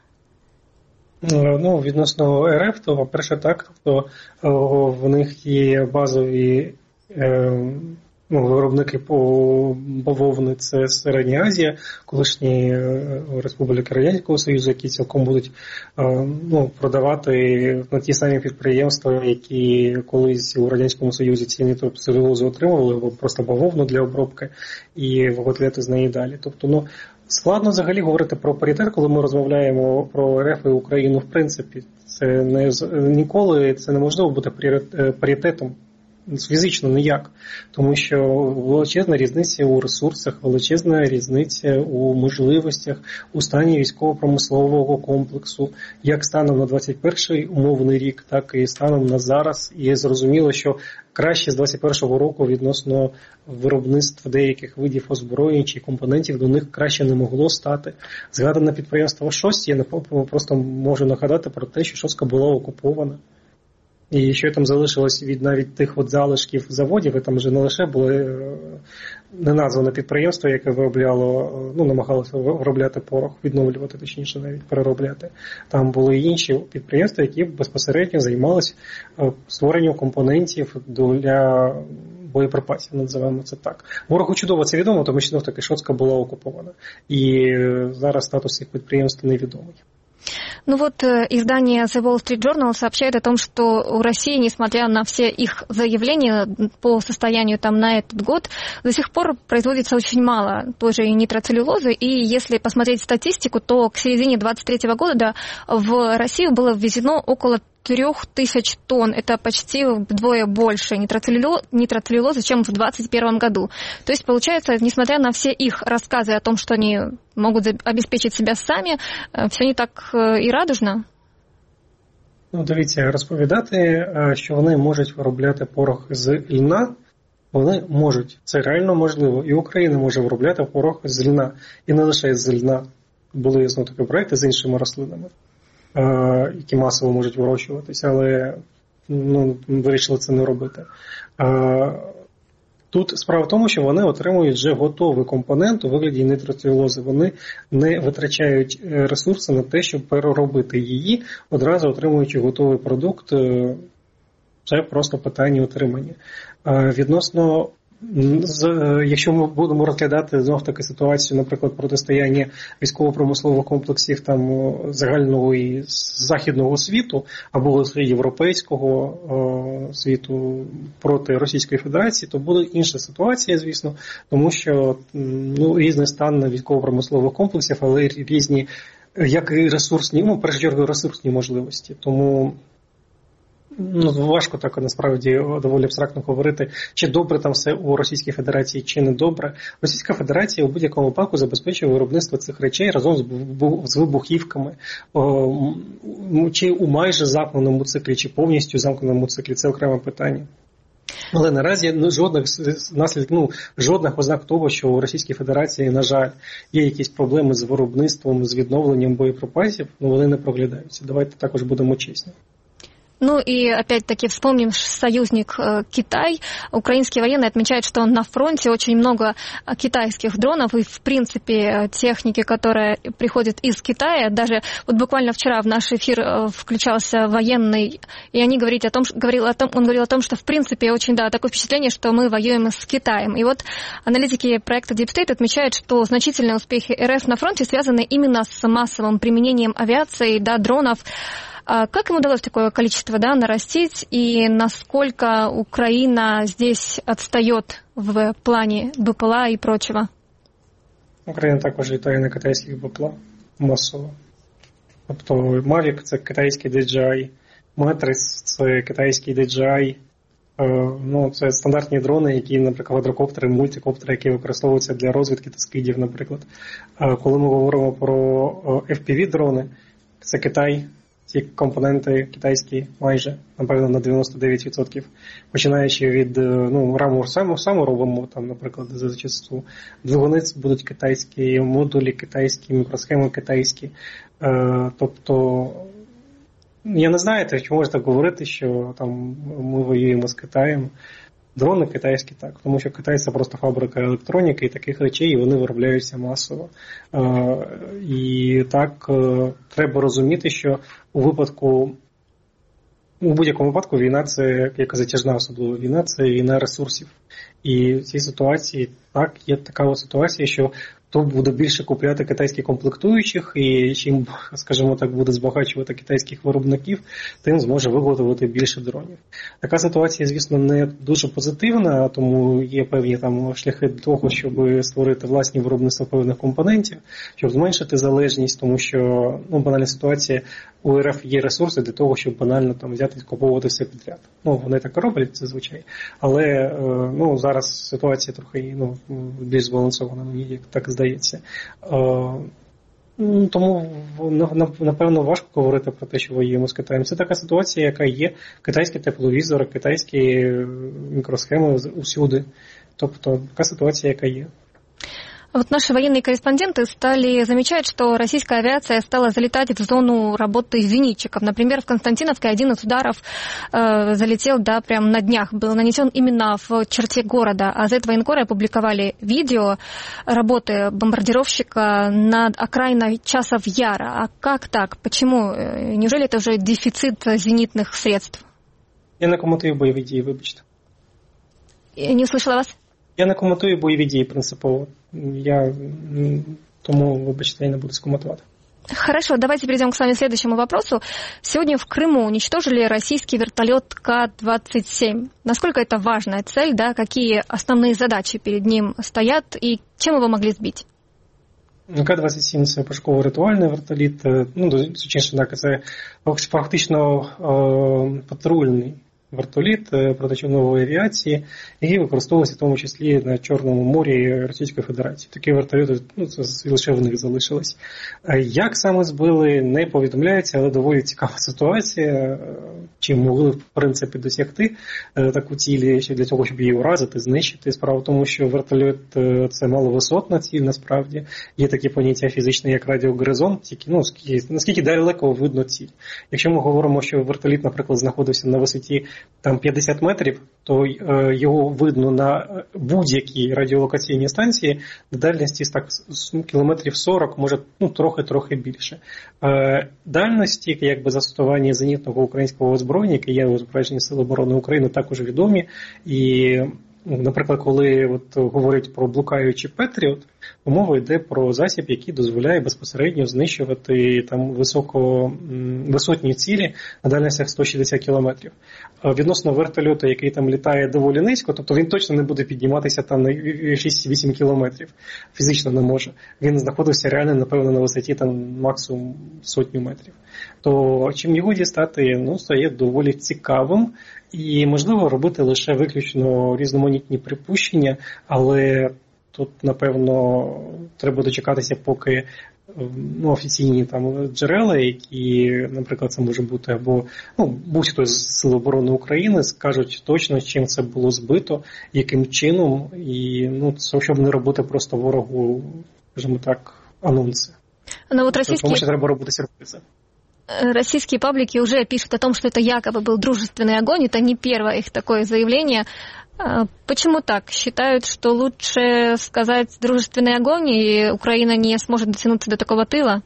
Відносно РФ, то, по-перше, так, тобто в них є базові виробники по бавовни, це Середня Азія, колишні республіки Радянського Союзу, які цілком будуть продавати на ті самі підприємства, які колись у Радянському Союзі ці нитроцелюлози отримували, або просто бавовну для обробки і виготовляти з неї далі. Тобто, складно взагалі говорити про паритет, коли ми розмовляємо про РФ і Україну, в принципі. Це ніколи це неможливо бути паритетом. Фізично ніяк, тому що величезна різниця у ресурсах, величезна різниця у можливостях, у стані військово-промислового комплексу, як станом на 21-й умовний рік, так і станом на зараз. І зрозуміло, що краще з 21-го року відносно виробництва деяких видів озброєнь чи компонентів до них краще не могло стати. Згадане підприємство «Шость», я просто можу нагадати про те, що Шостка була окупована. І що там залишилось від навіть тих от залишків заводів, і там вже не лише були неназване підприємство, яке виробляло, намагалося виробляти порох, відновлювати, точніше, навіть переробляти. Там були і інші підприємства, які безпосередньо займалися створенням компонентів для боєприпасів, називаємо це так. Ворогу чудово це відомо, тому що знов-таки Шостка була окупована. І зараз статус цих підприємств невідомий.
Издание The Wall Street Journal сообщает о том, что у России, несмотря на все их заявления по состоянию там на этот год, до сих пор производится очень мало той же нитроцеллюлозы. И если посмотреть статистику, то к середине 2023 года в Россию было ввезено около 3000 тонн. Это почти вдвое больше нитроцеллюлозы, чем в 2021 году. То есть, получается, несмотря на все их рассказы о том, что они могут обеспечить себя сами, все не так і радужно.
Дивіться, розповідати, що вони можуть виробляти порох з льна, вони можуть. Це реально можливо. І Україна може виробляти порох з льна. І не лише з льна. Були такі проекти з іншими рослинами, які масово можуть вирощуватися, але вирішили це не робити. Тут справа в тому, що вони отримують вже готовий компонент у вигляді нитроцелюлози. Вони не витрачають ресурси на те, щоб переробити її, одразу отримуючи готовий продукт. Це просто питання утримання. Відносно, якщо ми будемо розглядати знов-таки ситуацію, наприклад, протистояння військово-промислових комплексів там загального і західного світу, або європейського світу проти Російської Федерації, то буде інша ситуація, звісно, тому що різний стан військово-промислових комплексів, але різні, як і ресурсні, в першу чергу ресурсні можливості. Тому важко так насправді доволі абстрактно говорити, чи добре там все у Російській Федерації, чи не добре. Російська Федерація у будь-якому випадку забезпечує виробництво цих речей разом з вибухівками, чи у майже замкненому циклі, чи повністю замкненому циклі. Це окреме питання. Але наразі жодних ознак того, що у Російській Федерації, на жаль, є якісь проблеми з виробництвом, з відновленням боєприпасів, вони не проглядаються. Давайте також будемо чесні.
И опять-таки вспомним союзник Китай. Украинские военные отмечают, что на фронте очень много китайских дронов и, в принципе, техники, которая приходит из Китая. Даже буквально вчера в наш эфир включался военный, и он говорил о том, что, в принципе, очень, такое впечатление, что мы воюем с Китаем. И аналитики проекта Deep State отмечают, что значительные успехи РФ на фронте связаны именно с массовым применением авиации, дронов. Как им удалось такое количество нарастить, и насколько Украина здесь отстает в плане БПЛА и прочего?
Україна також літає на китайських БПЛА масово. Тобто Mavic – це китайський DJI, Matrix – це китайський DJI. Це стандартні дрони, які, наприклад, квадрокоптери, мультикоптери, які використовуються для розвідки та скидів, наприклад. Коли ми говоримо про FPV-дрони, це Китай. Ці компоненти китайські майже, напевно, на 99%. Починаючи від раму саму робимо, там, наприклад, за зачасту. Двигуни будуть китайські, модулі китайські, мікросхеми китайські. Тобто, я не знаю, чи можна так говорити, що там ми воюємо з Китаєм. Дрони китайські так, тому що Китай – це просто фабрика електроніки і таких речей, і вони виробляються масово. І так треба розуміти, що у будь-якому випадку війна – це як затяжна особлива війна, це війна ресурсів. І в цій ситуації так, є така ситуація, що хто буде більше купляти китайських комплектуючих і чим, скажімо так, буде збагачувати китайських виробників, тим зможе виготовити більше дронів. Така ситуація, звісно, не дуже позитивна, тому є певні там шляхи до того, щоб створити власні виробництва певних компонентів, щоб зменшити залежність, тому що банальна ситуація, у РФ є ресурси для того, щоб банально там взяти і куповувати все підряд. Вони так і роблять, це звичайно. Але зараз ситуація трохи більш збалансована, мені так здається. Тому, напевно, важко говорити про те, що воюємо з Китаєм. Це така ситуація, яка є. Китайські тепловізори, китайські мікросхеми усюди. Тобто, така ситуація, яка є.
Вот наши военные корреспонденты стали замечать, что российская авиация стала залетать в зону работы зенитчиков. Например, в Константиновке один из ударов залетел, да, прямо на днях, был нанесен именно в черте города. А Z-военкоры опубликовали видео работы бомбардировщика над окраиной Часов Яра. А как так? Почему? Неужели это уже дефицит зенитных средств?
Я не коментую бойові дії, вибачте.
Я не услышала вас.
Я не коментую бойові дії принципово. Тому, вибачте, я не буду комментировать.
Хорошо, давайте перейдем к с вами следующему вопросу. Сегодня в Крыму уничтожили российский вертолет К-27. Насколько это важная цель, да? Какие основные задачи перед ним стоят и чем его могли сбить?
К-27 – це пошуково-рятувальний вертоліт. Точніше, так, це практично патрульний вертоліт протичовнової авіації, який використовувався в тому числі на Чорному морі Російської Федерації. Такі вертольоти, це лише в них залишилось. Як саме збили, не повідомляється, але доволі цікава ситуація. Чи могли, в принципі, досягти таку цілі для того, щоб її уразити, знищити. Справа в тому, що вертольот – це маловисотна ціль, насправді. Є такі поняття фізичне, як радіогоризонт, тільки, наскільки далеко видно ціль. Якщо ми говоримо, що вертоліт, наприклад, знаходився на висоті там 50 метрів, то його видно на будь-якій радіолокаційній станції на дальності кілометрів 40, може трохи більше. Дальності, якби застосування зенітного українського озброєння, яке є у Збройних сил оборони України, також відомі. І, наприклад, коли говорять про блукаючий Петріот, мова йде про засіб, який дозволяє безпосередньо знищувати там висотні цілі на дальностях 160 кілометрів. Відносно вертольоту, який там літає доволі низько, тобто він точно не буде підніматися там на 6-8 кілометрів, фізично не може. Він знаходився реально, напевно, на висоті там максимум 100 метрів. То чим його дістати, стає доволі цікавим і можливо робити лише виключно різноманітні припущення, але тут, напевно, треба дочекатися, поки офіційні там джерела, які, наприклад, це може бути або будь-хто з Сил оборони України, скажуть точно, чим це було збито, яким чином, і щоб не робити просто ворогу, скажімо так, анонси. Тому що треба робити сюрпризи.
Российские паблики уже пишут о том, что это якобы был дружественный огонь. Это не первое их такое заявление. Почему так? Считают, что лучше сказать дружественный огонь, и Украина не сможет дотянуться до такого тила?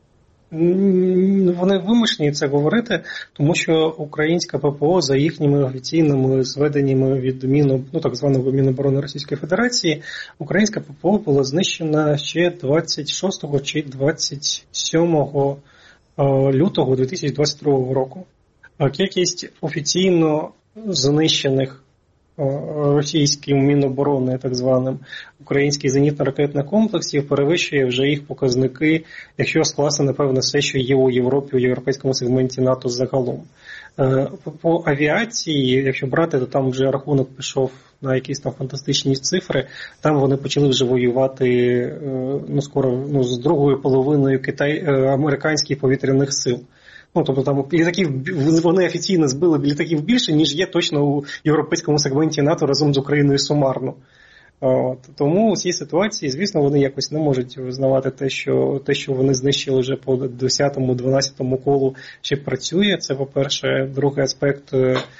Вони вимушені це говорити, тому що українська ППО за їхніми офіційними зведеннями від так званого Міноборони Російської Федерації, українська ППО була знищена ще 26 чи 27 лютого 2022 року. Кількість офіційно знищених російським Міноборони, так званим, українських зенітно-ракетних комплексів перевищує вже їх показники, якщо скласти, напевно, все, що є у Європі, у європейському сегменті НАТО загалом. По авіації, якщо брати, то там вже рахунок пішов на якісь там фантастичні цифри. Там вони почали вже воювати скоро з другою половиною американських повітряних сил. Тобто там літаків, вони офіційно збили літаків більше, ніж є точно у європейському сегменті НАТО разом з Україною сумарно. Тому у цій ситуації, звісно, вони якось не можуть визнавати те, що вони знищили вже по 10-12 колу, чи працює. Це, по-перше. Другий аспект,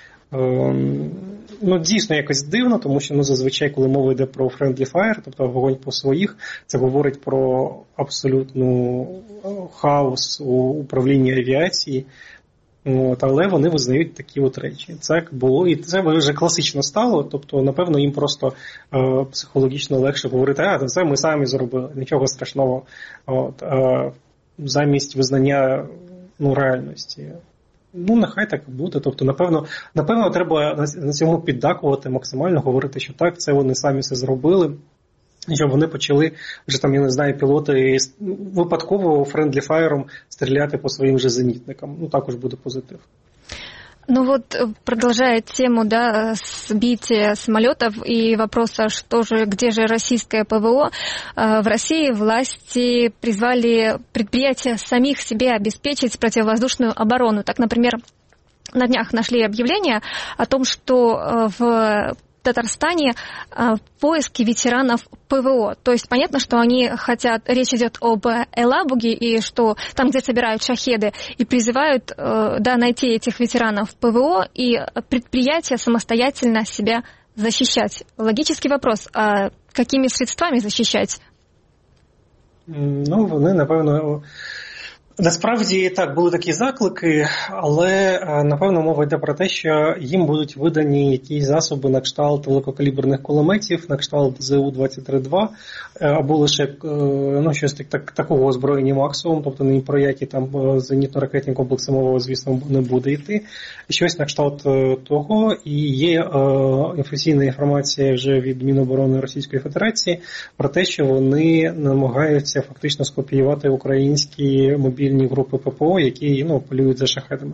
дійсно якось дивно, тому що зазвичай, коли мова йде про friendly fire, тобто вогонь по своїх, це говорить про абсолютну хаос у управлінні авіації. Але вони визнають такі речі. Це було, і це вже класично стало, тобто, напевно, їм просто психологічно легше говорити, це ми самі зробили, нічого страшного, замість визнання реальності. Нехай так і буде. Тобто, напевно, треба на цьому піддакувати максимально, говорити, що так, це вони самі все зробили. Щоб вони почали вже там, я не знаю, пілоти випадково френдлі-фаєром стріляти по своїм же зенітникам. Також буде позитив.
Продолжая тему, сбития самолетов и вопроса, где же российское ПВО, в России власти призвали предприятия самих себе обеспечить противовоздушную оборону. Так, например, на днях нашли объявление о том, что в Татарстане поиски ветеранов ПВО. То есть понятно, что они хотят, речь идет об Элабуге, и что там, где собирают шахеды, и призывают найти этих ветеранов ПВО и предприятия самостоятельно себя защищать. Логический вопрос, а какими средствами защищать?
Вони, напевно... Насправді, так, були такі заклики, але, напевно, мова йде про те, що їм будуть видані якісь засоби на кшталт великокаліберних кулеметів, на кшталт ЗУ-23-2, або лише щось такого озброєння максимум, тобто ні про які там зенітно-ракетні комплекси мова, звісно, не буде йти. Щось на кшталт того, і є офіційна інформація вже від Міноборони Російської Федерації про те, що вони намагаються фактично скопіювати українські мобільні групи ППО, які полюють за шахедами.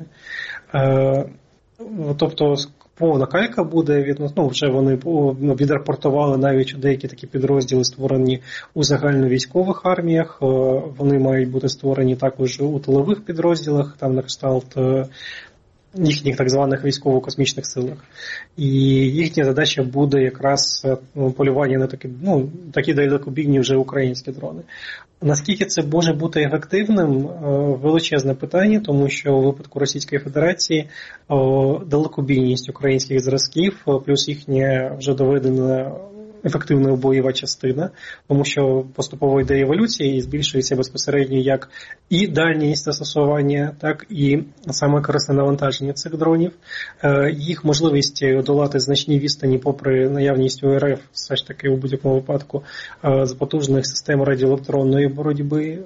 Тобто повна калька буде, вже вони відрапортували навіть деякі такі підрозділи, створені у загальновійськових арміях, вони мають бути створені також у тилових підрозділах, там на кшталт їхніх так званих військово-космічних силах. І їхня задача буде якраз полювання на такі далекобійні вже українські дрони. Наскільки це може бути ефективним, величезне питання, тому що у випадку Російської Федерації далекобійність українських зразків, плюс їхня вже доведена ефективна бойова частина, тому що поступово йде еволюція і збільшується безпосередньо як і дальність застосування, так і саме корисне навантаження цих дронів. Їх можливість долати значні відстані попри наявність у РФ, все ж таки у будь-якому випадку, з потужних систем радіоелектронної боротьби,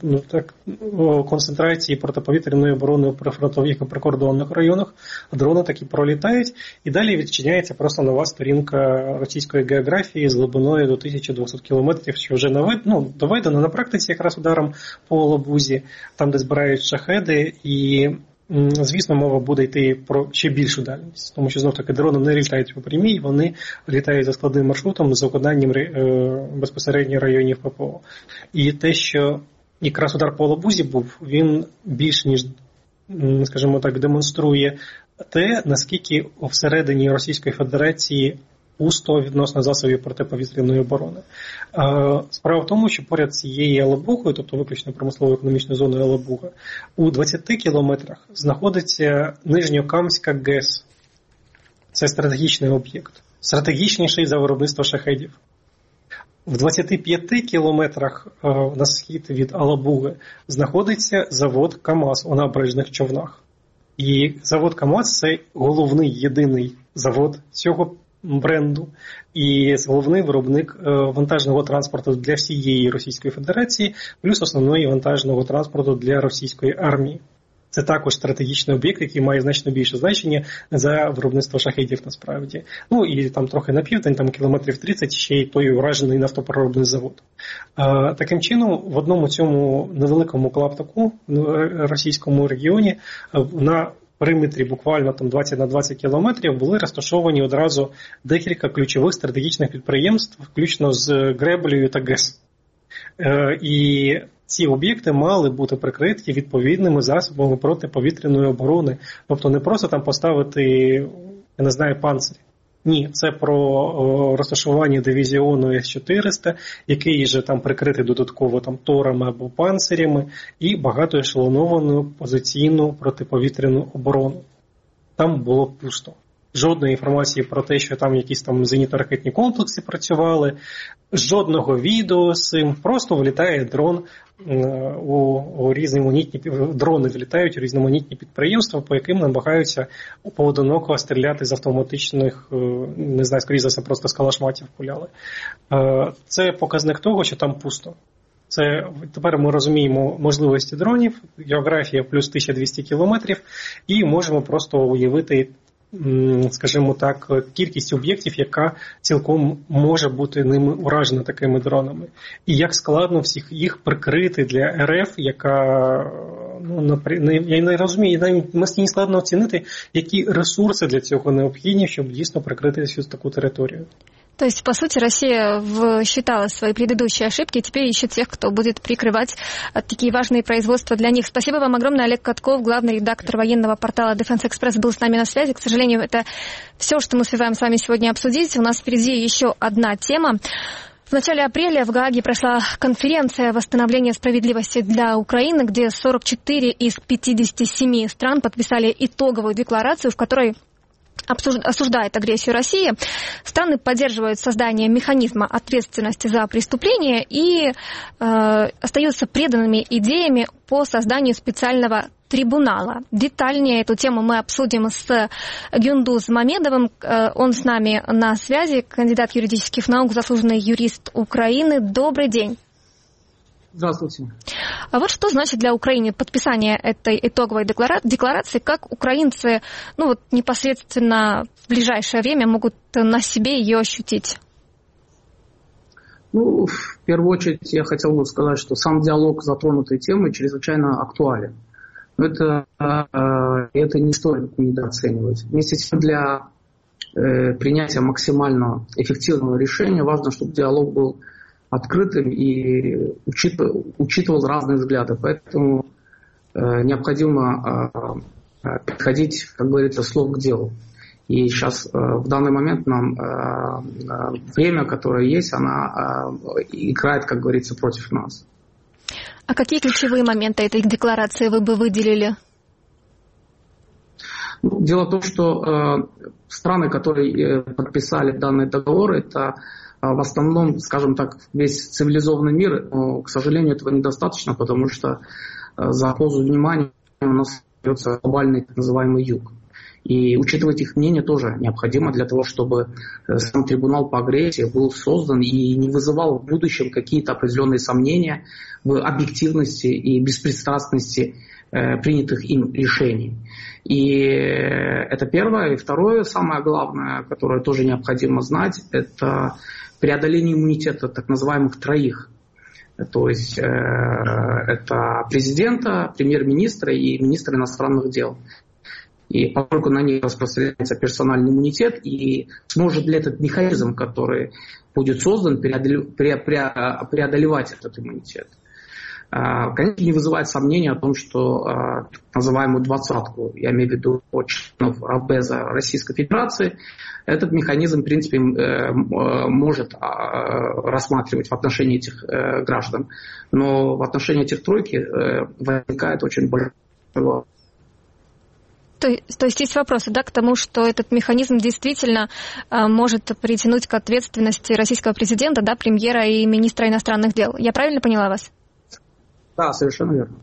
концентрації протиповітряної оборони у прифронтових і прикордонних районах, дрони таки пролітають, і далі відчиняється просто нова сторінка російської географії з глибиною до 1200 кілометрів, що вже доведено на практиці якраз ударом по Алабузі, там, де збирають шахеди, і, звісно, мова буде йти про ще більшу дальність, тому що, знов-таки, дрони не літають по прямій, вони літають за складним маршрутом з виконанням безпосередньо районів ППО. І те, що якраз удар по Алабузі був, він більш ніж, скажімо так, демонструє те, наскільки всередині Російської Федерації пусто відносно засобів протиповітряної оборони. Справа в тому, що поряд цієї Алабугою, тобто виключно промислової економічної зони Алабуга, у 20 кілометрах знаходиться Нижньокамська ГЕС. Це стратегічний об'єкт. Стратегічніший за виробництво шахедів. В 25 кілометрах на схід від Алабуги знаходиться завод КАМАЗ у набережних човнах. І завод КАМАЗ – це головний, єдиний завод цього бренду і головний виробник вантажного транспорту для всієї Російської Федерації, плюс основної вантажного транспорту для російської армії. Це також стратегічний об'єкт, який має значно більше значення за виробництво шахедів насправді. І там трохи на південь, там кілометрів 30, ще й той уражений нафтопереробний завод. Таким чином, в одному цьому невеликому клаптику російському регіоні на периметрі буквально там 20 на 20 кілометрів були розташовані одразу декілька ключових стратегічних підприємств, включно з Греблею та ГЕС. І ці об'єкти мали бути прикриті відповідними засобами протиповітряної оборони. Тобто не просто там поставити, панцирі. Ні, це про розташування дивізіону С-400, який же там прикритий додатково торами або панцирями, і багатоешелоновану позиційну протиповітряну оборону. Там було пусто. Жодної інформації про те, що там якісь зенітно-ракетні комплекси працювали, жодного відео з цим. Просто влітає дрон у різноманітні дрони влітають у різноманітні підприємства, по яким намагаються поодиноко стріляти з автоматичних, скоріше за все, просто з калашматів пуляли. Це показник того, що там пусто. Це тепер ми розуміємо можливості дронів, географія плюс 1200 кілометрів, і можемо просто уявити, скажімо так, кількість об'єктів, яка цілком може бути ними уражена такими дронами. І як складно всіх їх прикрити для РФ, яка, я не розумію, мені складно оцінити, які ресурси для цього необхідні, щоб дійсно прикрити всю таку територію.
То есть, по сути, Россия считала свои предыдущие ошибки и теперь ищет тех, кто будет прикрывать такие важные производства для них. Спасибо вам огромное. Олег Катков, главный редактор военного портала Defense Express, был с нами на связи. К сожалению, это все, что мы успеваем с вами сегодня обсудить. У нас впереди еще одна тема. В начале апреля в Гааге прошла конференция восстановления справедливости для Украины, где 44 из 57 стран подписали итоговую декларацию, в которой осуждает агрессию России. Страны поддерживают создание механизма ответственности за преступления и остаются преданными идеями по созданию специального трибунала. Детальнее эту тему мы обсудим с Гюндуз Мамедовым. Он с нами на связи, кандидат юридических наук, заслуженный юрист Украины. Добрый день.
Здравствуйте.
А вот что значит для Украины подписание этой итоговой декларации, как украинцы непосредственно в ближайшее время могут на себе ее ощутить?
В первую очередь я хотел бы сказать, что сам диалог затронутой темы чрезвычайно актуален. Это не стоит недооценивать. Вместе с тем, для принятия максимально эффективного решения важно, чтобы диалог был открытым и учитывал разные взгляды. Поэтому необходимо переходить, как говорится, слов к делу. И сейчас, в данный момент, нам время, которое есть, она играет, как говорится, против нас.
А какие ключевые моменты этой декларации вы бы выделили?
Дело в том, что страны, которые подписали данный договор, это в основном, скажем так, весь цивилизованный мир. Но, к сожалению, этого недостаточно, потому что за позу внимания у нас остается глобальный так называемый юг. И учитывать их мнение тоже необходимо для того, чтобы сам трибунал по агрессии был создан и не вызывал в будущем какие-то определенные сомнения в объективности и беспристрастности принятых им решений. И это первое. И второе, самое главное, которое тоже необходимо знать, это преодоление иммунитета так называемых троих. То есть это президента, премьер-министра и министра иностранных дел. И поскольку на них распространяется персональный иммунитет, и сможет ли этот механизм, который будет создан, преодолевать этот иммунитет. Конечно, не вызывает сомнения о том, что так называемую двадцатку, я имею в виду членов Радбеза Российской Федерации, этот механизм, в принципе, может рассматривать в отношении этих граждан. Но в отношении этих тройки возникает очень большой вопрос.
То есть есть вопросы, к тому, что этот механизм действительно может притянуть к ответственности российского президента, премьера и министра иностранных дел. Я правильно поняла вас?
Да, совершенно верно.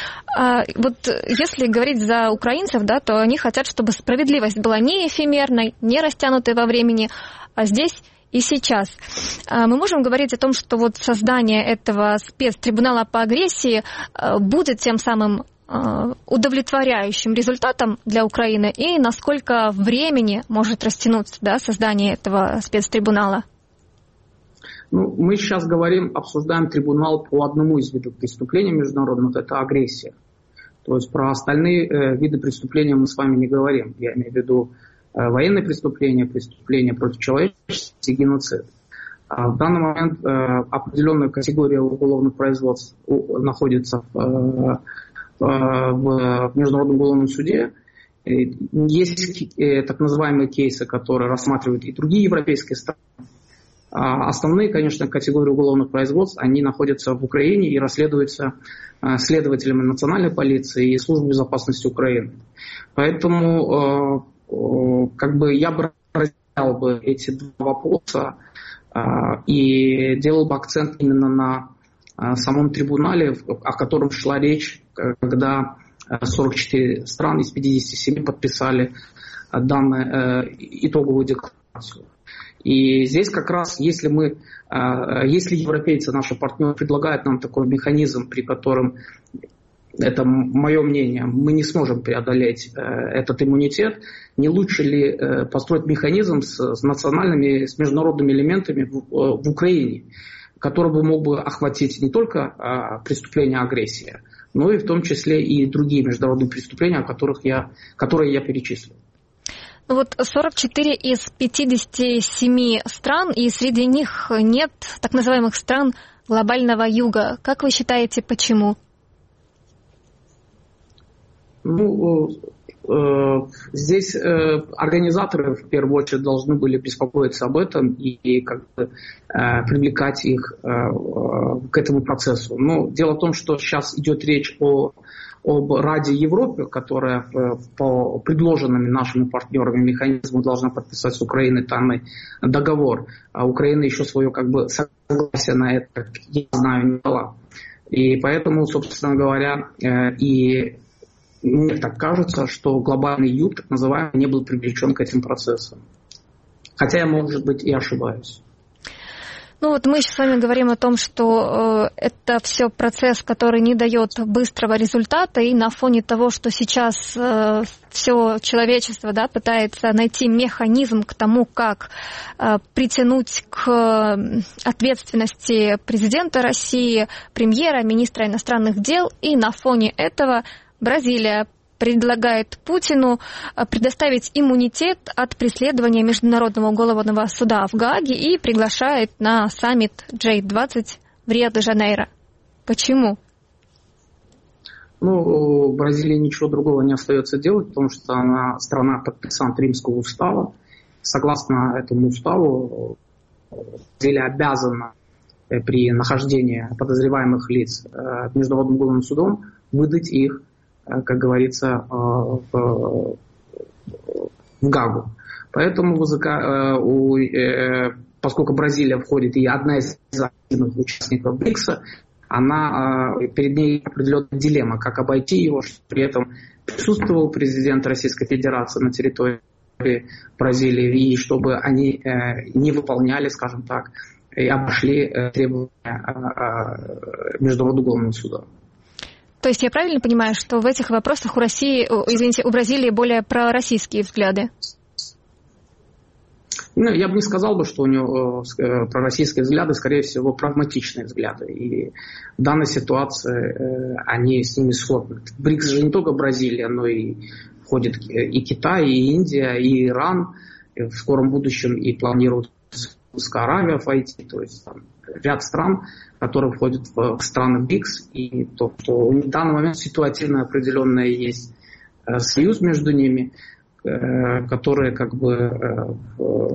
Если говорить за украинцев, то они хотят, чтобы справедливость была не эфемерной, не растянутой во времени, а здесь и сейчас. Мы можем говорить о том, что создание этого спецтрибунала по агрессии будет тем самым удовлетворяющим результатом для Украины, и насколько времени может растянуться создание этого спецтрибунала?
Мы сейчас обсуждаем трибунал по одному из видов преступления международных, это агрессия. То есть про остальные виды преступления мы с вами не говорим. Я имею в виду военные преступления, преступления против человечности, геноцид. В данный момент определенная категория уголовных производств находится в Международном уголовном суде. Есть так называемые кейсы, которые рассматривают и другие европейские страны. Основные, конечно, категории уголовных производств, они находятся в Украине и расследуются следователями национальной полиции и службы безопасности Украины. Поэтому я бы разделял эти два вопроса и делал бы акцент именно на самом трибунале, о котором шла речь, когда 44 стран из 57 подписали данную итоговую декларацию. И здесь как раз, если европейцы, наши партнеры, предлагают нам такой механизм, при котором, это мое мнение, мы не сможем преодолеть этот иммунитет, не лучше ли построить механизм с национальными, с международными элементами в Украине, который бы мог бы охватить не только преступления агрессии, но и в том числе и другие международные преступления, которые я перечислил.
Ну вот 44 из 57 стран, и среди них нет так называемых стран глобального юга. Как вы считаете, почему?
Ну, здесь организаторы в первую очередь должны были беспокоиться об этом и как бы привлекать их к этому процессу. Но дело в том, что сейчас идет речь об Раде Европы, которая по предложенным нашими партнерами механизму должна подписать с Украиной данный договор. А Украина еще свое как бы согласие на это, как я знаю, не дала. И поэтому, собственно говоря, и мне так кажется, что глобальный юг, так называемый, не был привлечен к этим процессам. Хотя я, может быть, и ошибаюсь.
Ну вот мы с вами говорим о том, что это все процесс, который не дает быстрого результата, и на фоне того, что сейчас все человечество, да, пытается найти механизм к тому, как притянуть к ответственности президента России, премьера, министра иностранных дел, и на фоне этого Бразилия предлагает Путину предоставить иммунитет от преследования Международного уголовного суда в Гааге и приглашает на саммит G20 в Рио-де-Жанейро. Почему?
Ну, Бразилии ничего другого не остается делать, потому что она страна подписант Римского устава. Согласно этому уставу, Бразилия обязана при нахождении подозреваемых лиц Международным уголовным судом выдать их, как говорится, в Гаагу. Поэтому поскольку Бразилия входит и одна из активных участников БРИКСа, перед ней определенная дилемма, как обойти его, чтобы при этом присутствовал президент Российской Федерации на территории Бразилии, и чтобы они не выполняли, скажем так, и обошли требования Международного уголовного суда.
То есть я правильно понимаю, что в этих вопросах у Бразилии более пророссийские взгляды?
Ну, я бы не сказал, что у него пророссийские взгляды, скорее всего, прагматичные взгляды. И в данной ситуации они с ними сходны. В БРИКС же не только Бразилия, но и входит и Китай, и Индия, и Иран. И в скором будущем и планируют Саудовская Аравия войти. То есть там ряд стран, которые входят в страны БРИКС. И то, что в данный момент ситуативно определенная есть союз между ними, которые как бы было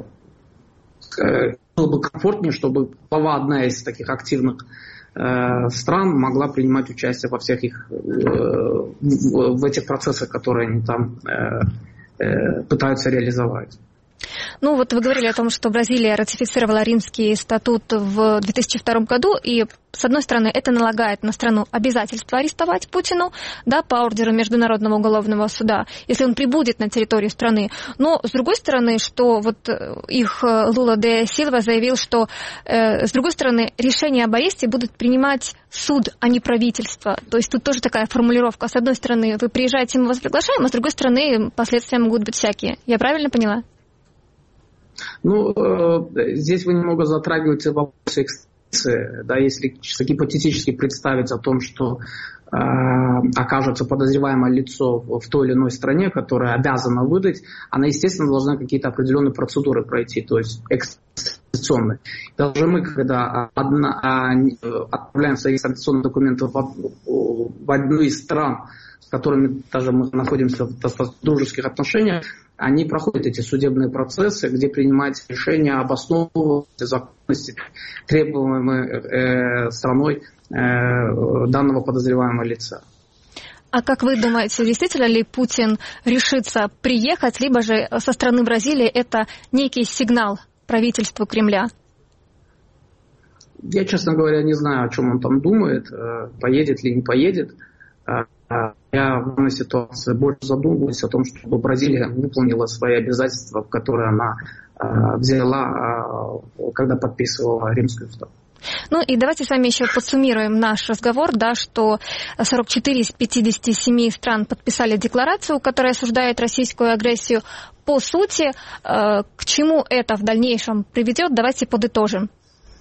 бы комфортнее, чтобы глава одна из таких активных стран могла принимать участие во всех их в этих процессах, которые они там пытаются реализовать.
Ну вот вы говорили о том, что Бразилия ратифицировала Римский статут в 2002 году, и с одной стороны это налагает на страну обязательство арестовать Путину, да, по ордеру Международного уголовного суда, если он прибудет на территорию страны. Но с другой стороны, что вот их Лула де Силва заявил, что с другой стороны решение об аресте будут принимать суд, а не правительство. То есть тут тоже такая формулировка. С одной стороны вы приезжаете, мы вас приглашаем, а с другой стороны последствия могут быть всякие. Я правильно поняла?
Ну, здесь вы немного затрагиваете вопросы экстрадиции, да, если гипотетически представить о том, что окажется подозреваемое лицо в той или иной стране, которая обязана выдать, она, естественно, должна какие-то определенные процедуры пройти, то есть экстрадиционные. Даже мы, когда отправляем свои экстрадиционные документы в одну из стран, с которыми даже мы находимся в дружеских отношениях, они проходят эти судебные процессы, где принимается решение об основности законности, требуемой страной данного подозреваемого лица.
А как вы думаете, действительно ли Путин решится приехать, либо же со стороны Бразилии это некий сигнал правительству Кремля?
Я, честно говоря, не знаю, о чем он там думает, поедет ли не поедет. Я в данной ситуации больше задумываюсь о том, чтобы Бразилия выполнила свои обязательства, которые она взяла, когда подписывала Римский устав.
Ну и давайте с вами еще подсуммируем наш разговор, да, что 44 из 57 стран подписали декларацию, которая осуждает российскую агрессию. По сути, к чему это в дальнейшем приведет, давайте подытожим.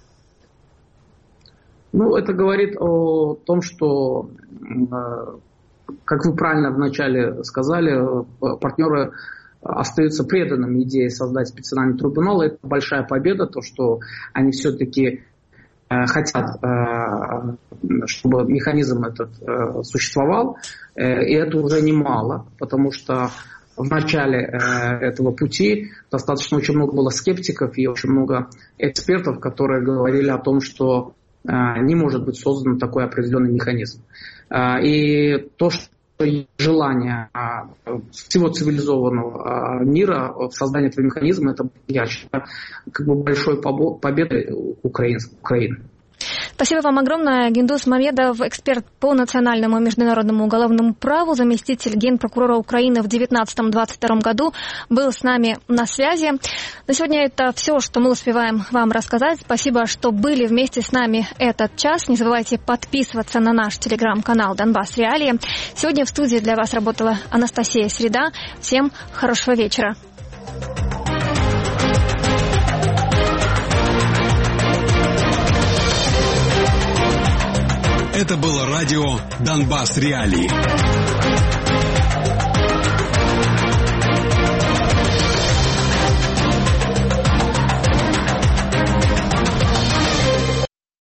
Ну, это говорит о том, что, как вы правильно вначале сказали, партнеры остаются преданными идее создать специальный трибунал. Это большая победа, то, что они все-таки хотят, чтобы механизм этот существовал. И это уже немало, потому что в начале этого пути достаточно очень много было скептиков и очень много экспертов, которые говорили о том, что не может быть создан такой определенный механизм. И то, что желание всего цивилизованного мира в создании этого механизма, это, я считаю, как бы большой победой Украины.
Спасибо вам огромное. Гендус Мамедов, эксперт по национальному и международному уголовному праву, заместитель генпрокурора Украины в 2019-2022 году, был с нами на связи. На сегодня это все, что мы успеваем вам рассказать. Спасибо, что были вместе с нами этот час. Не забывайте подписываться на наш телеграм-канал «Донбасс Реалии». Сегодня в студии для вас работала Анастасия Среда. Всем хорошего вечера.
Это было радио «Донбасс Реалии».